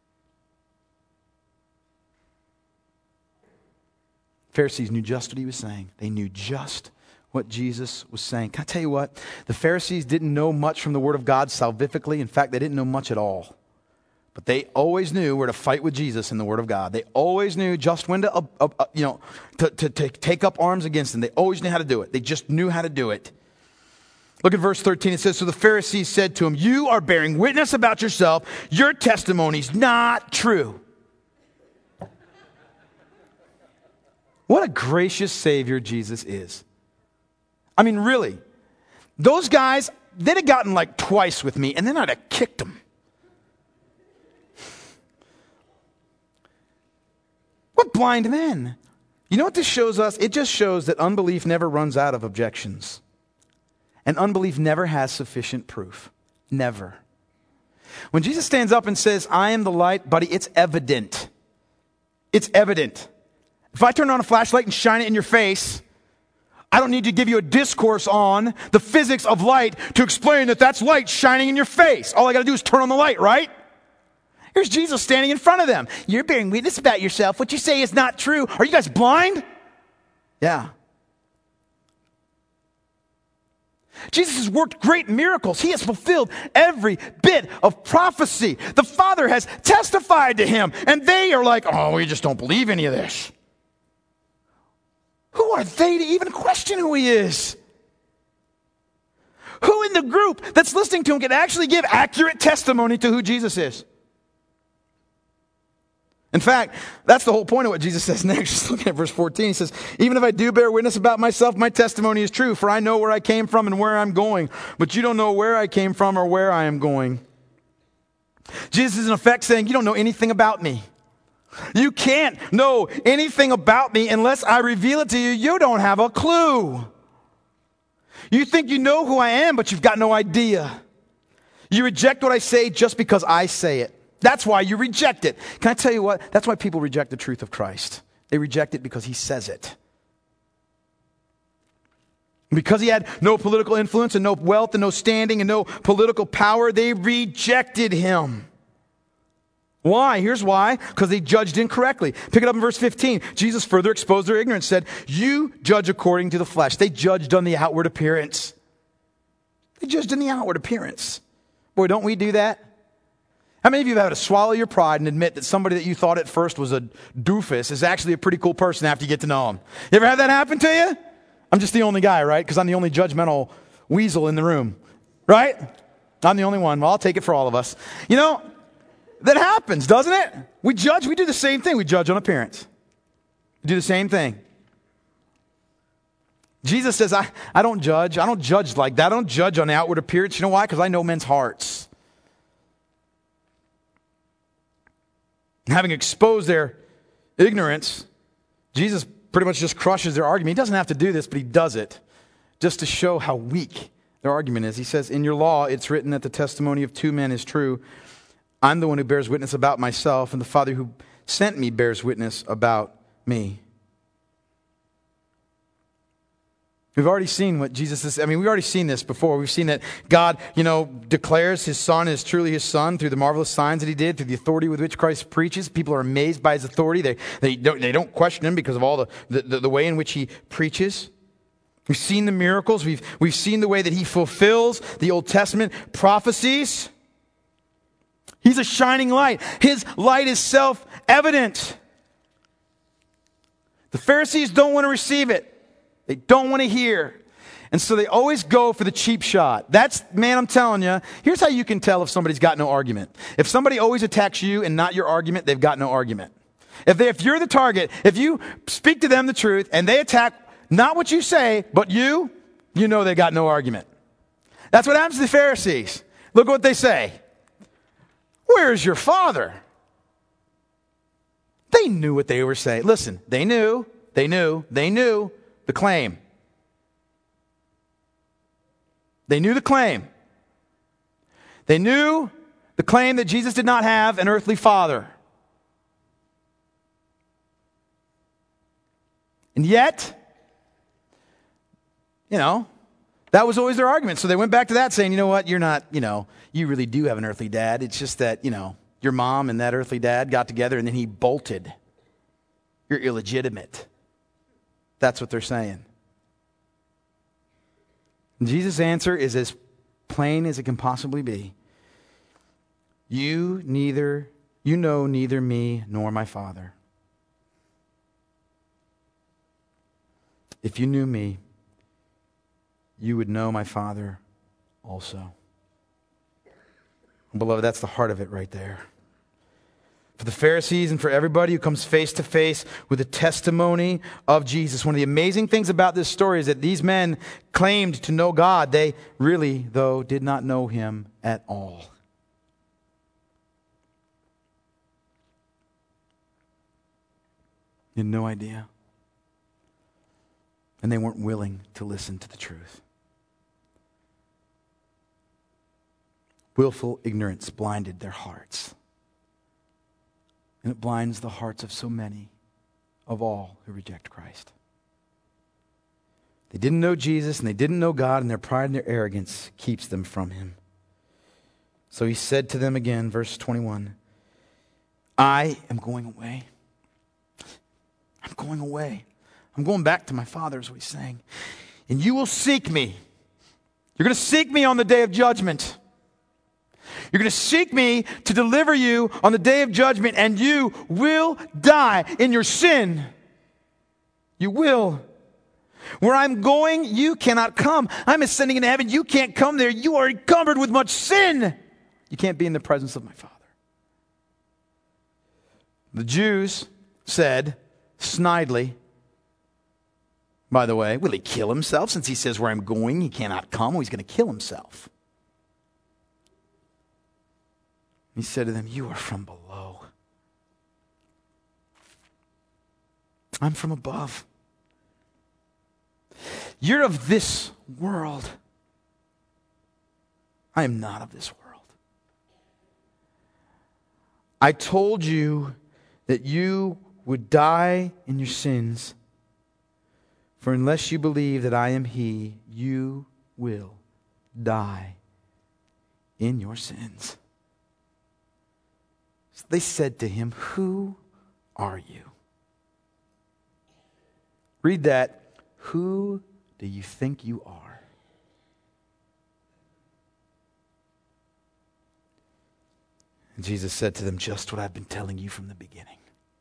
Pharisees knew just what he was saying. They knew just what Jesus was saying. Can I tell you what? The Pharisees didn't know much from the Word of God salvifically. In fact, they didn't know much at all. But they always knew where to fight with Jesus in the Word of God. They always knew just when to, uh, uh, uh, you know, to, to, to take up arms against him. They always knew how to do it. They just knew how to do it. Look at verse thirteen. It says, so the Pharisees said to him, you are bearing witness about yourself. Your testimony's not true. What a gracious Savior Jesus is. I mean, really. Those guys, they'd have gotten like twice with me, and then I'd have kicked them. What blind men. You know what this shows us? It just shows that unbelief never runs out of objections. And unbelief never has sufficient proof. Never. When Jesus stands up and says, I am the light, buddy, it's evident. It's evident. If I turn on a flashlight and shine it in your face, I don't need to give you a discourse on the physics of light to explain that that's light shining in your face. All I got to do is turn on the light, right? Here's Jesus standing in front of them. You're bearing witness about yourself. What you say is not true. Are you guys blind? Yeah. Jesus has worked great miracles. He has fulfilled every bit of prophecy. The Father has testified to him. And they are like, oh, we just don't believe any of this. Who are they to even question who he is? Who in the group that's listening to him can actually give accurate testimony to who Jesus is? In fact, that's the whole point of what Jesus says next. Just looking at verse fourteen, he says, even if I do bear witness about myself, my testimony is true, for I know where I came from and where I'm going. But you don't know where I came from or where I am going. Jesus is in effect saying, you don't know anything about me. You can't know anything about me unless I reveal it to you. You don't have a clue. You think you know who I am, but you've got no idea. You reject what I say just because I say it. That's why you reject it. Can I tell you what? That's why people reject the truth of Christ. They reject it because he says it. Because he had no political influence and no wealth and no standing and no political power, they rejected him. Why? Here's why. Because they judged incorrectly. Pick it up in verse fifteen. Jesus further exposed their ignorance, said, you judge according to the flesh. They judged on the outward appearance. They judged on the outward appearance. Boy, don't we do that? How many of you have had to swallow your pride and admit that somebody that you thought at first was a doofus is actually a pretty cool person after you get to know him? You ever had that happen to you? I'm just the only guy, right? Because I'm the only judgmental weasel in the room, right? I'm the only one. Well, I'll take it for all of us. You know, that happens, doesn't it? We judge, we do the same thing. We judge on appearance. We do the same thing. Jesus says, I, I don't judge. I don't judge like that. I don't judge on the outward appearance. You know why? Because I know men's hearts. Having exposed their ignorance, Jesus pretty much just crushes their argument. He doesn't have to do this, but he does it just to show how weak their argument is. He says, in your law, it's written that the testimony of two men is true. I'm the one who bears witness about myself, and the Father who sent me bears witness about me. We've already seen what Jesus is. I mean, we've already seen this before. We've seen that God, you know, declares his Son is truly his Son through the marvelous signs that he did, through the authority with which Christ preaches. People are amazed by his authority. They they don't they don't question him because of all the the, the, the way in which he preaches. We've seen the miracles. We've we've seen the way that he fulfills the Old Testament prophecies. He's a shining light. His light is self-evident. The Pharisees don't want to receive it. They don't want to hear. And so they always go for the cheap shot. That's, man, I'm telling you, here's how you can tell if somebody's got no argument. If somebody always attacks you and not your argument, they've got no argument. If they, if you're the target, if you speak to them the truth and they attack not what you say, but you, you know they got no argument. That's what happens to the Pharisees. Look what they say. where's your father? They knew what they were saying. Listen, they knew, they knew, they knew the claim. They knew the claim. They knew the claim that Jesus did not have an earthly father. And yet, you know, that was always their argument. So they went back to that saying, you know what, you're not, you know, you really do have an earthly dad. It's just that, you know, your mom and that earthly dad got together and then he bolted. You're illegitimate. That's what they're saying. And Jesus' answer is as plain as it can possibly be. You neither, you know neither me nor my Father. If you knew me, you would know my Father also. Beloved, that's the heart of it right there. For the Pharisees and for everybody who comes face to face with the testimony of Jesus. One of the amazing things about this story is that these men claimed to know God. They really, though, did not know him at all. They had no idea. And they weren't willing to listen to the truth. Willful ignorance blinded their hearts. And it blinds the hearts of so many, of all who reject Christ. They didn't know Jesus and they didn't know God, and their pride and their arrogance keeps them from him. So he said to them again, verse twenty-one, I am going away. I'm going away. I'm going back to my Father, is what he's saying. And you will seek me. You're going to seek me on the day of judgment. You're going to seek me to deliver you on the day of judgment, and you will die in your sin. You will. Where I'm going, you cannot come. I'm ascending into heaven. You can't come there. You are encumbered with much sin. You can't be in the presence of my Father. The Jews said, snidely, by the way, will he kill himself since he says where I'm going, he cannot come? Well, he's going to kill himself. He said to them, you are from below. I'm from above. You're of this world. I am not of this world. I told you that you would die in your sins, for unless you believe that I am he, you will die in your sins. So they said to him, who are you? Read that. Who do you think you are? And Jesus said to them, just what I've been telling you from the beginning.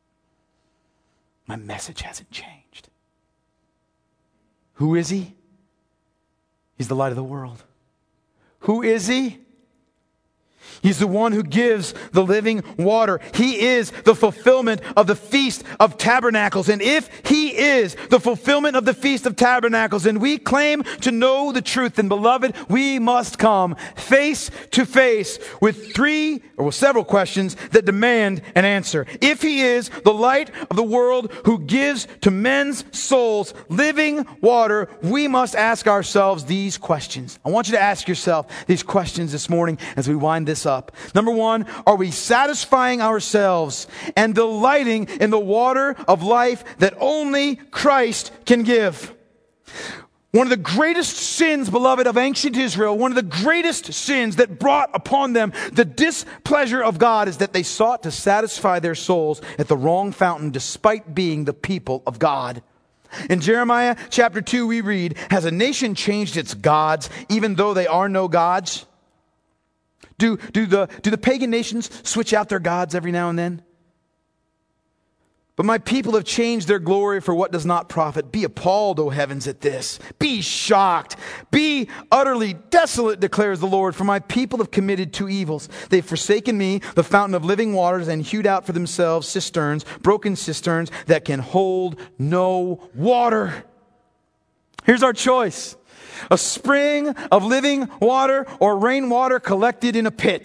My message hasn't changed. Who is he? He's the light of the world. Who is he? He's the one who gives the living water. He is the fulfillment of the Feast of Tabernacles. And if he is the fulfillment of the Feast of Tabernacles, and we claim to know the truth, then beloved, we must come face to face with three or several questions that demand an answer. If he is the light of the world who gives to men's souls living water, we must ask ourselves these questions. I want you to ask yourself these questions this morning as we wind this up. Number one, are we satisfying ourselves and delighting in the water of life that only Christ can give? One of the greatest sins, beloved, of ancient Israel, one of the greatest sins that brought upon them the displeasure of God is that they sought to satisfy their souls at the wrong fountain despite being the people of God. In Jeremiah chapter two, we read, has a nation changed its gods even though they are no gods? Do, do, the, do the pagan nations switch out their gods every now and then? But my people have changed their glory for what does not profit. Be appalled, O heavens, at this. Be shocked. Be utterly desolate, declares the Lord, for my people have committed two evils. They've forsaken me, the fountain of living waters, and hewed out for themselves cisterns, broken cisterns that can hold no water. Here's our choice. A spring of living water or rainwater collected in a pit.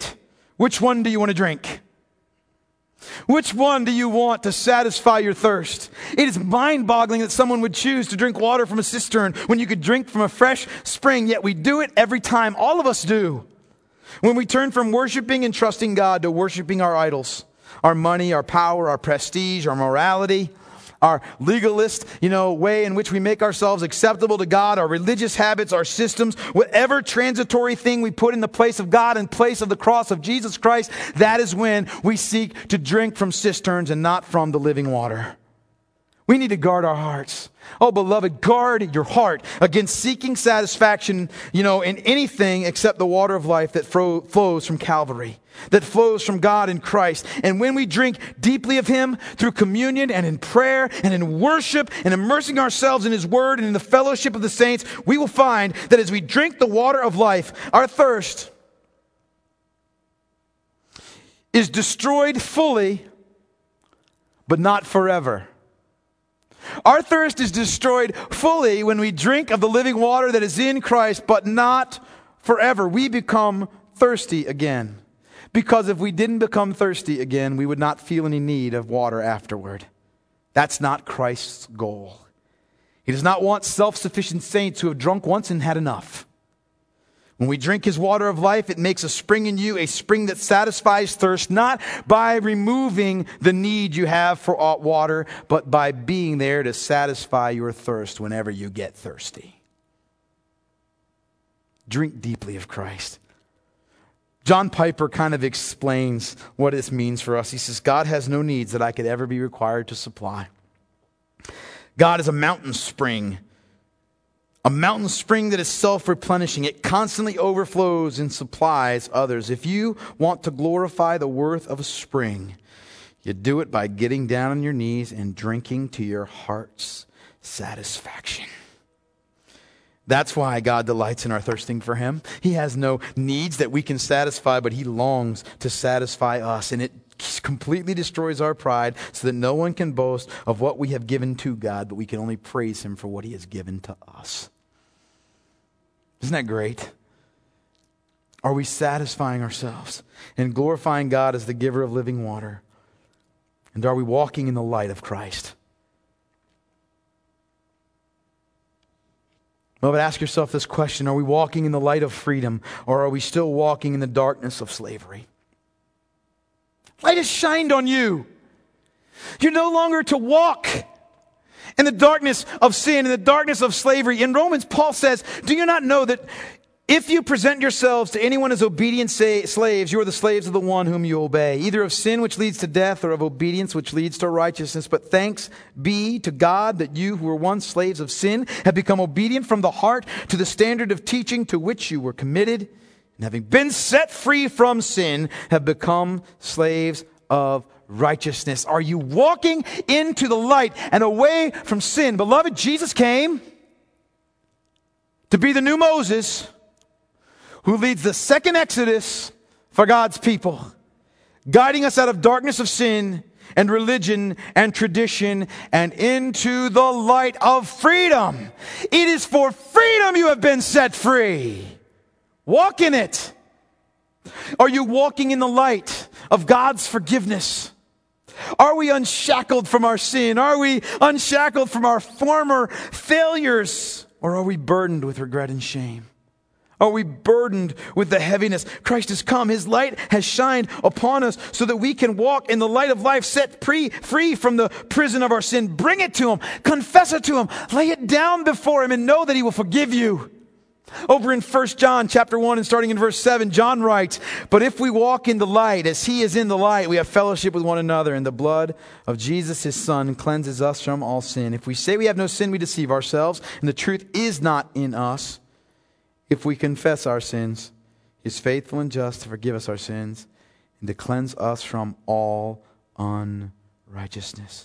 Which one do you want to drink? Which one do you want to satisfy your thirst? It is mind-boggling that someone would choose to drink water from a cistern when you could drink from a fresh spring, yet we do it every time. All of us do. When we turn from worshiping and trusting God to worshiping our idols, our money, our power, our prestige, our morality, our legalist, you know, way in which we make ourselves acceptable to God, our religious habits, our systems, whatever transitory thing we put in the place of God, in place of the cross of Jesus Christ, that is when we seek to drink from cisterns and not from the living water. We need to guard our hearts. Oh, beloved, guard your heart against seeking satisfaction, you know, in anything except the water of life that fro- flows from Calvary, that flows from God in Christ. And when we drink deeply of Him through communion and in prayer and in worship and immersing ourselves in His Word and in the fellowship of the saints, we will find that as we drink the water of life, our thirst is destroyed fully, but not forever. Our thirst is destroyed fully when we drink of the living water that is in Christ, but not forever. We become thirsty again. Because if we didn't become thirsty again, we would not feel any need of water afterward. That's not Christ's goal. He does not want self-sufficient saints who have drunk once and had enough. When we drink His water of life, it makes a spring in you, a spring that satisfies thirst, not by removing the need you have for water, but by being there to satisfy your thirst whenever you get thirsty. Drink deeply of Christ. John Piper kind of explains what this means for us. He says, God has no needs that I could ever be required to supply. God is a mountain spring. A mountain spring that is self-replenishing. It constantly overflows and supplies others. If you want to glorify the worth of a spring, you do it by getting down on your knees and drinking to your heart's satisfaction. That's why God delights in our thirsting for Him. He has no needs that we can satisfy, but He longs to satisfy us. And it completely destroys our pride so that no one can boast of what we have given to God, but we can only praise Him for what He has given to us. Isn't that great? Are we satisfying ourselves and glorifying God as the giver of living water? And are we walking in the light of Christ? Well, but ask yourself this question. Are we walking in the light of freedom, or are we still walking in the darkness of slavery? Light has shined on you. You're no longer to walk in the darkness of sin, in the darkness of slavery. In Romans, Paul says, do you not know that if you present yourselves to anyone as obedient sa- slaves, you are the slaves of the one whom you obey, either of sin which leads to death or of obedience which leads to righteousness. But thanks be to God that you who were once slaves of sin have become obedient from the heart to the standard of teaching to which you were committed. And having been set free from sin, have become slaves of righteousness. Are you walking into the light and away from sin? Beloved, Jesus came to be the new Moses who leads the second Exodus for God's people, guiding us out of darkness of sin and religion and tradition and into the light of freedom. It is for freedom you have been set free. Walk in it. Are you walking in the light of God's forgiveness? Are we unshackled from our sin? Are we unshackled from our former failures? Or are we burdened with regret and shame? Are we burdened with the heaviness? Christ has come. His light has shined upon us so that we can walk in the light of life, set free, free from the prison of our sin. Bring it to Him. Confess it to Him. Lay it down before Him and know that He will forgive you. Over in First John chapter one and starting in verse seven, John writes, but if we walk in the light as He is in the light, we have fellowship with one another, and the blood of Jesus, His Son, cleanses us from all sin. If we say we have no sin, we deceive ourselves, and the truth is not in us. If we confess our sins, He is faithful and just to forgive us our sins and to cleanse us from all unrighteousness.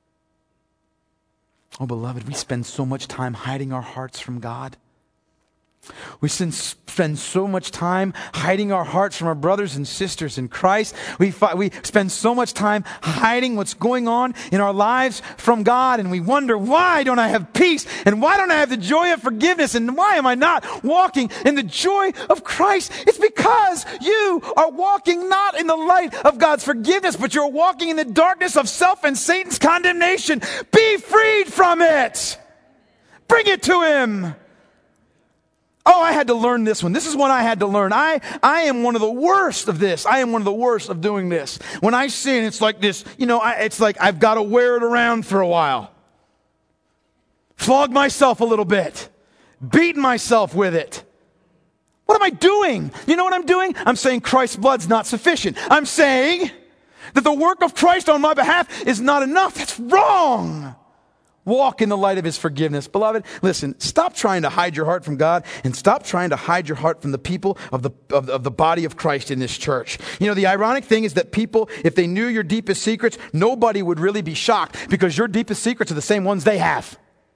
Oh, beloved, we spend so much time hiding our hearts from God. We spend so much time hiding our hearts from our brothers and sisters in Christ. We, fi- we spend so much time hiding what's going on in our lives from God. And we wonder, why don't I have peace? And why don't I have the joy of forgiveness? And why am I not walking in the joy of Christ? It's because you are walking not in the light of God's forgiveness, but you're walking in the darkness of self and Satan's condemnation. Be freed from it. Bring it to Him. Oh, I had to learn this one. This is one I had to learn. I, I am one of the worst of this. I am one of the worst of doing this. When I sin, it's like this, you know, I, it's like I've got to wear it around for a while. Flog myself a little bit. Beat myself with it. What am I doing? You know what I'm doing? I'm saying Christ's blood's not sufficient. I'm saying that the work of Christ on my behalf is not enough. That's wrong. Walk in the light of His forgiveness. Beloved, listen, stop trying to hide your heart from God and stop trying to hide your heart from the people of the, of, of the body of Christ in this church. You know, the ironic thing is that people, if they knew your deepest secrets, nobody would really be shocked because your deepest secrets are the same ones they have.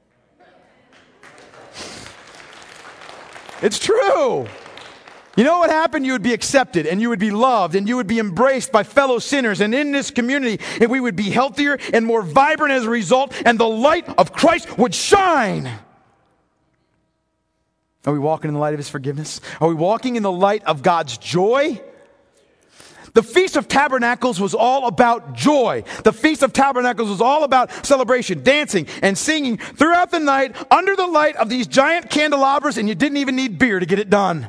It's true. You know what happened? You would be accepted and you would be loved and you would be embraced by fellow sinners. And in this community, and we would be healthier and more vibrant as a result, and the light of Christ would shine. Are we walking in the light of His forgiveness? Are we walking in the light of God's joy? The Feast of Tabernacles was all about joy. The Feast of Tabernacles was all about celebration, dancing, and singing throughout the night under the light of these giant candelabras, and you didn't even need beer to get it done.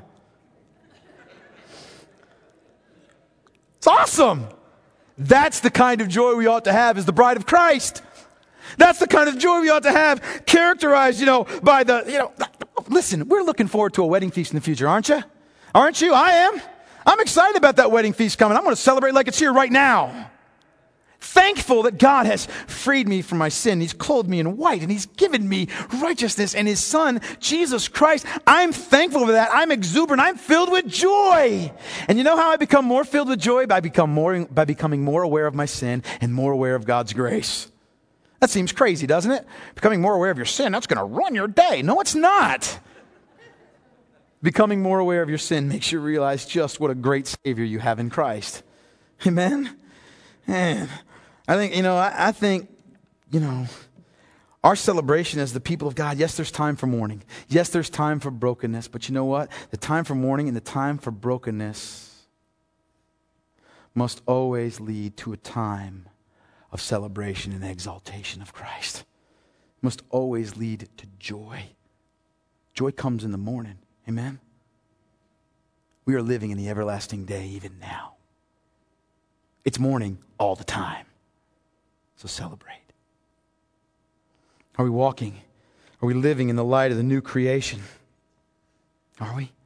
It's awesome. That's the kind of joy we ought to have as the bride of Christ. That's the kind of joy we ought to have, characterized, you know, by the, you know, listen, we're looking forward to a wedding feast in the future, aren't you? Aren't you? I am. I'm excited about that wedding feast coming. I'm going to celebrate like it's here right now. Thankful that God has freed me from my sin. He's clothed me in white and He's given me righteousness and His Son, Jesus Christ. I'm thankful for that. I'm exuberant. I'm filled with joy. And you know how I become more filled with joy? By, become more, by becoming more aware of my sin and more aware of God's grace. That seems crazy, doesn't it? Becoming more aware of your sin, that's going to run your day. No, it's not. Becoming more aware of your sin makes you realize just what a great Savior you have in Christ. Amen? Man, I think, you know, I, I think, you know, our celebration as the people of God, yes, there's time for mourning. Yes, there's time for brokenness. But you know what? The time for mourning and the time for brokenness must always lead to a time of celebration and exaltation of Christ. It must always lead to joy. Joy comes in the morning. Amen? We are living in the everlasting day even now. It's morning all the time. So celebrate. Are we walking? Are we living in the light of the new creation? Are we?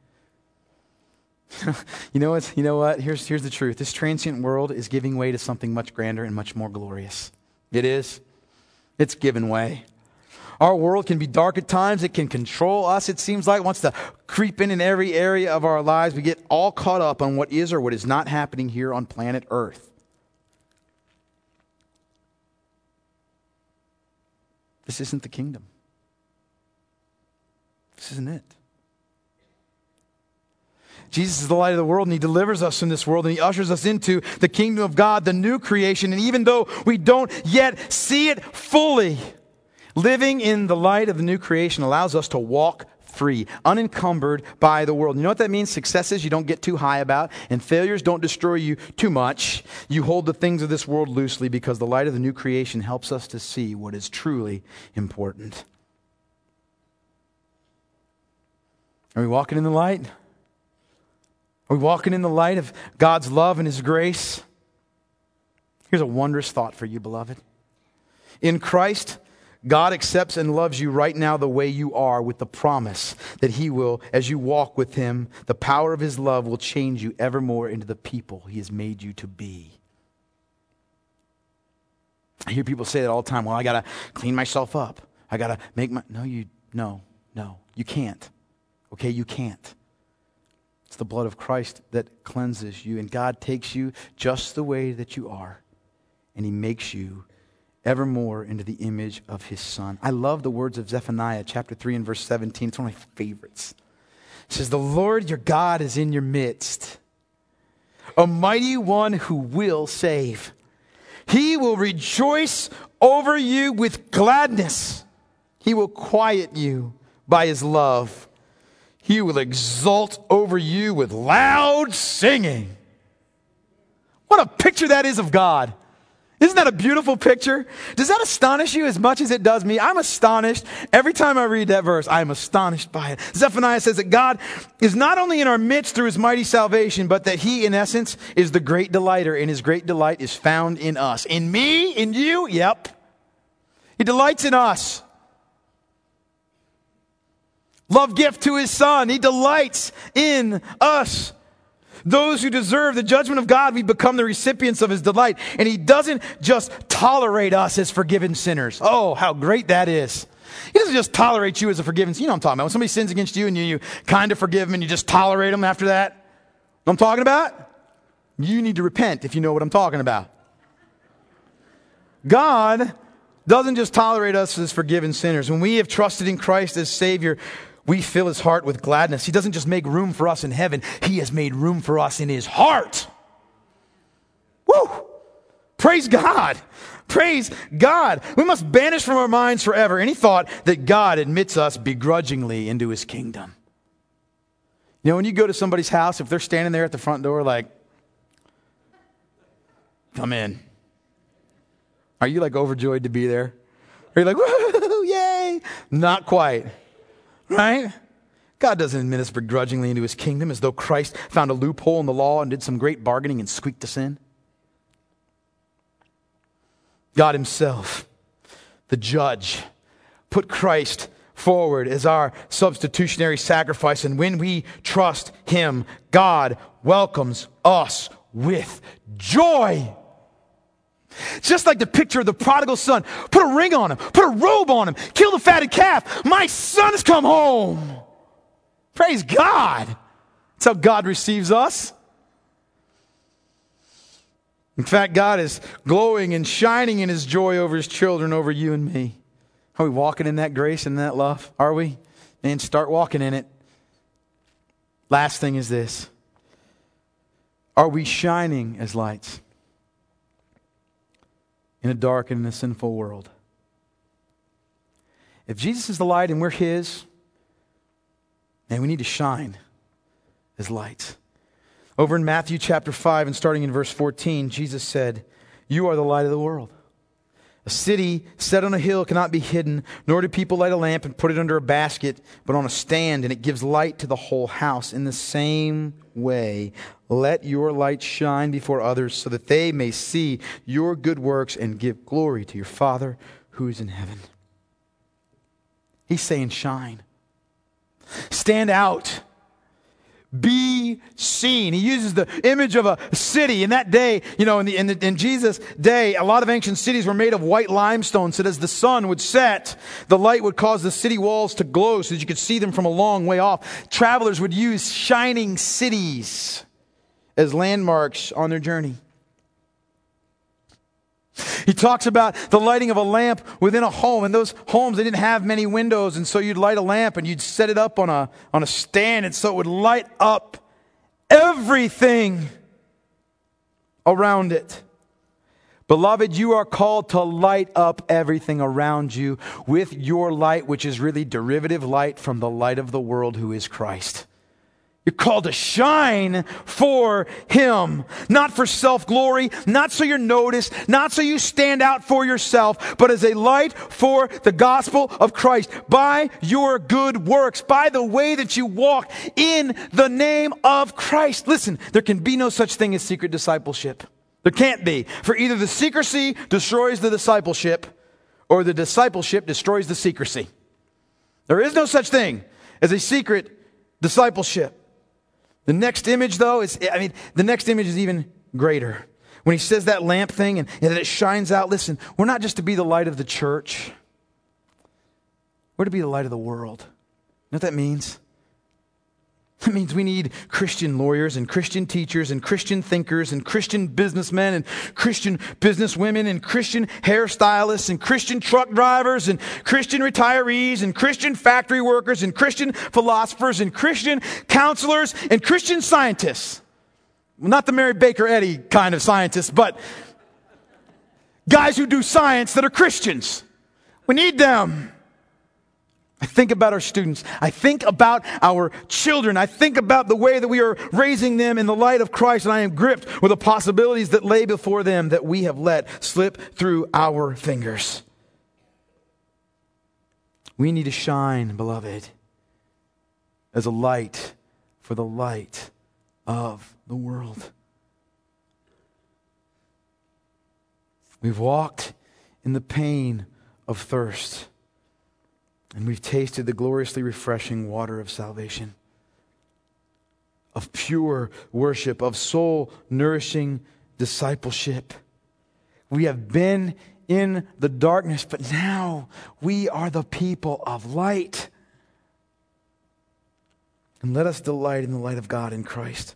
you know what? You know what? Here's, here's the truth. This transient world is giving way to something much grander and much more glorious. It is. It's given way. Our world can be dark at times. It can control us, it seems like. It wants to creep in in every area of our lives. We get all caught up on what is or what is not happening here on planet Earth. This isn't the kingdom. This isn't it. Jesus is the light of the world, and He delivers us from this world, and He ushers us into the kingdom of God, the new creation. And even though we don't yet see it fully, living in the light of the new creation allows us to walk free, unencumbered by the world. You know what that means? Successes you don't get too high about, and failures don't destroy you too much. You hold the things of this world loosely because the light of the new creation helps us to see what is truly important. Are we walking in the light? Are we walking in the light of God's love and His grace? Here's a wondrous thought for you, beloved. In Christ, God accepts and loves you right now the way you are, with the promise that He will, as you walk with Him, the power of His love will change you ever more into the people He has made you to be. I hear people say that all the time. Well, I got to clean myself up. I got to make my... No, you, no, no. You can't. Okay, you can't. It's the blood of Christ that cleanses you, and God takes you just the way that you are, and He makes you ever more into the image of His Son. I love the words of Zephaniah chapter three and verse seventeen. It's one of my favorites. It says, the Lord your God is in your midst, a mighty one who will save. He will rejoice over you with gladness. He will quiet you by his love. He will exult over you with loud singing. What a picture that is of God. Isn't that a beautiful picture? Does that astonish you as much as it does me? I'm astonished. Every time I read that verse, I'm astonished by it. Zephaniah says that God is not only in our midst through his mighty salvation, but that he, in essence, is the great delighter, and his great delight is found in us. In me, in you, yep. He delights in us. Love gift to his son. He delights in us. Those who deserve the judgment of God, we become the recipients of his delight. And he doesn't just tolerate us as forgiven sinners. Oh, how great that is. He doesn't just tolerate you as a forgiven sinner. You know what I'm talking about. When somebody sins against you and you, you kind of forgive them and you just tolerate them after that. You know what I'm talking about? You need to repent if you know what I'm talking about. God doesn't just tolerate us as forgiven sinners. When we have trusted in Christ as Savior, we fill his heart with gladness. He doesn't just make room for us in heaven. He has made room for us in his heart. Woo! Praise God. Praise God. We must banish from our minds forever any thought that God admits us begrudgingly into his kingdom. You know, when you go to somebody's house, if they're standing there at the front door like, come in. Are you like overjoyed to be there? Are you like, woo, yay? Not quite. Right? God doesn't admit us begrudgingly into his kingdom as though Christ found a loophole in the law and did some great bargaining and squeaked us in. God himself, the judge, put Christ forward as our substitutionary sacrifice. And when we trust him, God welcomes us with joy. Just like the picture of the prodigal son. Put a ring on him. Put a robe on him. Kill the fatted calf. My son has come home. Praise God. That's how God receives us. In fact, God is glowing and shining in his joy over his children, over you and me. Are we walking in that grace and that love? Are we? And start walking in it. Last thing is this. Are we shining as lights in a dark and in a sinful world? If Jesus is the light and we're his, then we need to shine as lights. Over in Matthew chapter five and starting in verse fourteen, Jesus said, "You are the light of the world. A city set on a hill cannot be hidden, nor do people light a lamp and put it under a basket, but on a stand, and it gives light to the whole house. In the same way, let your light shine before others so that they may see your good works and give glory to your Father who is in heaven." He's saying shine. Stand out. Be seen. He uses the image of a city. In that day, you know, in, the, in, the, in Jesus' day, a lot of ancient cities were made of white limestone, so that as the sun would set, the light would cause the city walls to glow so that you could see them from a long way off. Travelers would use shining cities as landmarks on their journey. He talks about the lighting of a lamp within a home. And those homes, they didn't have many windows. And so you'd light a lamp and you'd set it up on a, on a stand. And so it would light up everything around it. Beloved, you are called to light up everything around you with your light, which is really derivative light from the light of the world, who is Christ. You're called to shine for him, not for self-glory, not so you're noticed, not so you stand out for yourself, but as a light for the gospel of Christ by your good works, by the way that you walk in the name of Christ. Listen, there can be no such thing as secret discipleship. There can't be. For either the secrecy destroys the discipleship, or the discipleship destroys the secrecy. There is no such thing as a secret discipleship. The next image, though, is, I mean, the next image is even greater. When he says that lamp thing and, and that it shines out, listen, we're not just to be the light of the church. We're to be the light of the world. You know what that means? That means we need Christian lawyers and Christian teachers and Christian thinkers and Christian businessmen and Christian businesswomen and Christian hairstylists and Christian truck drivers and Christian retirees and Christian factory workers and Christian philosophers and Christian counselors and Christian scientists. Well, not the Mary Baker Eddy kind of scientists, but guys who do science that are Christians. We need them. I think about our students. I think about our children. I think about the way that we are raising them in the light of Christ, and I am gripped with the possibilities that lay before them that we have let slip through our fingers. We need to shine, beloved, as a light for the light of the world. We've walked in the pain of thirst. And we've tasted the gloriously refreshing water of salvation, of pure worship, of soul-nourishing discipleship. We have been in the darkness, but now we are the people of light. And let us delight in the light of God in Christ.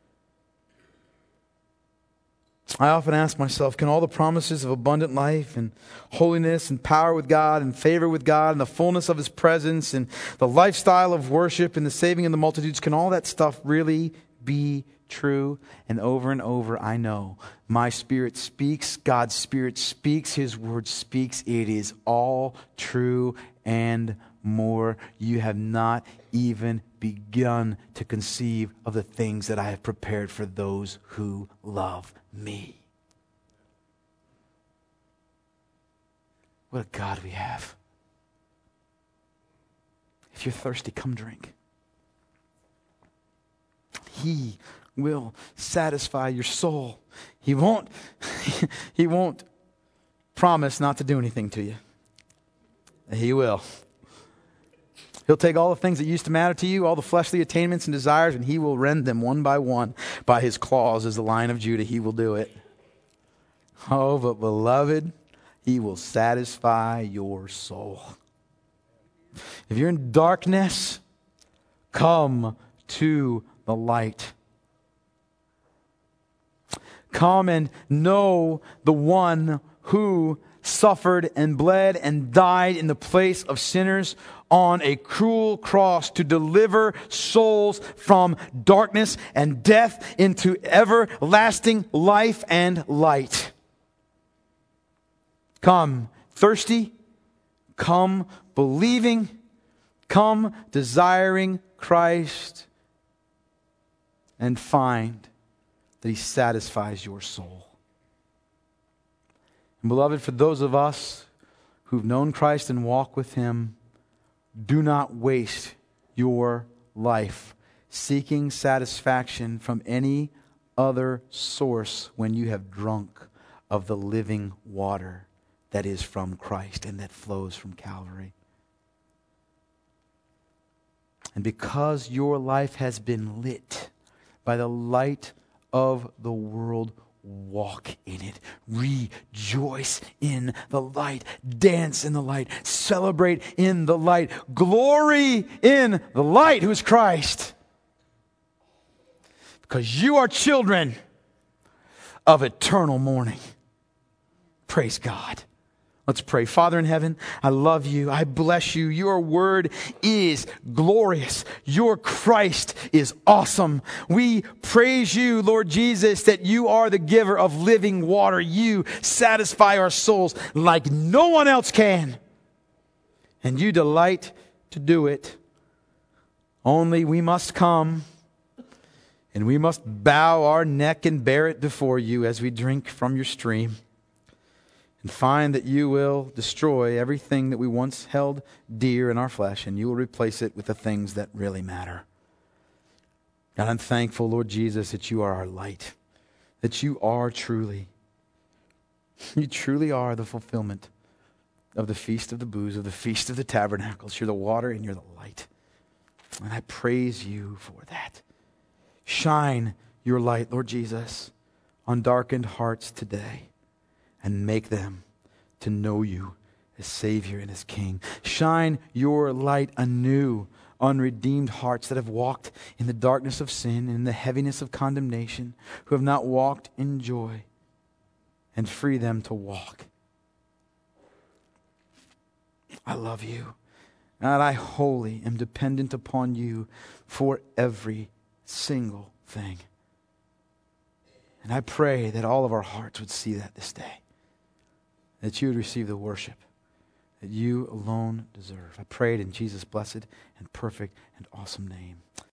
I often ask myself, can all the promises of abundant life and holiness and power with God and favor with God and the fullness of His presence and the lifestyle of worship and the saving of the multitudes, can all that stuff really be true? And over and over, I know my Spirit speaks, God's Spirit speaks, His Word speaks. It is all true and more. You have not even begun to conceive of the things that I have prepared for those who love me. What a God we have. If you're thirsty, come drink. He will satisfy your soul. He won't, he won't promise not to do anything to you. He will. He'll take all the things that used to matter to you, all the fleshly attainments and desires, and He will rend them one by one by His claws as the Lion of Judah. He will do it. Oh, but beloved, He will satisfy your soul. If you're in darkness, come to the light. Come and know the one who suffered and bled and died in the place of sinners on a cruel cross to deliver souls from darkness and death into everlasting life and light. Come thirsty, come believing, come desiring Christ, and find that He satisfies your soul. And beloved, for those of us who've known Christ and walk with Him, do not waste your life seeking satisfaction from any other source when you have drunk of the living water that is from Christ and that flows from Calvary. And because your life has been lit by the light of the world, walk in it. Rejoice in the light. Dance in the light. Celebrate in the light. Glory in the light, who is Christ. Because you are children of eternal morning. Praise God. Let's pray. Father in heaven, I love you. I bless you. Your word is glorious. Your Christ is awesome. We praise you, Lord Jesus, that you are the giver of living water. You satisfy our souls like no one else can. And you delight to do it. Only we must come and we must bow our neck and bear it before you as we drink from your stream. And find that you will destroy everything that we once held dear in our flesh, and you will replace it with the things that really matter. God, I'm thankful, Lord Jesus, that you are our light, that you are truly, you truly are the fulfillment of the Feast of the Booths, of the Feast of the Tabernacles. You're the water and you're the light. And I praise you for that. Shine your light, Lord Jesus, on darkened hearts today. And make them to know you as Savior and as King. Shine your light anew unredeemed hearts that have walked in the darkness of sin and in the heaviness of condemnation, who have not walked in joy, and free them to walk. I love you. God, I wholly am dependent upon you for every single thing. And I pray that all of our hearts would see that this day, that you would receive the worship that you alone deserve. I pray it in Jesus' blessed and perfect and awesome name.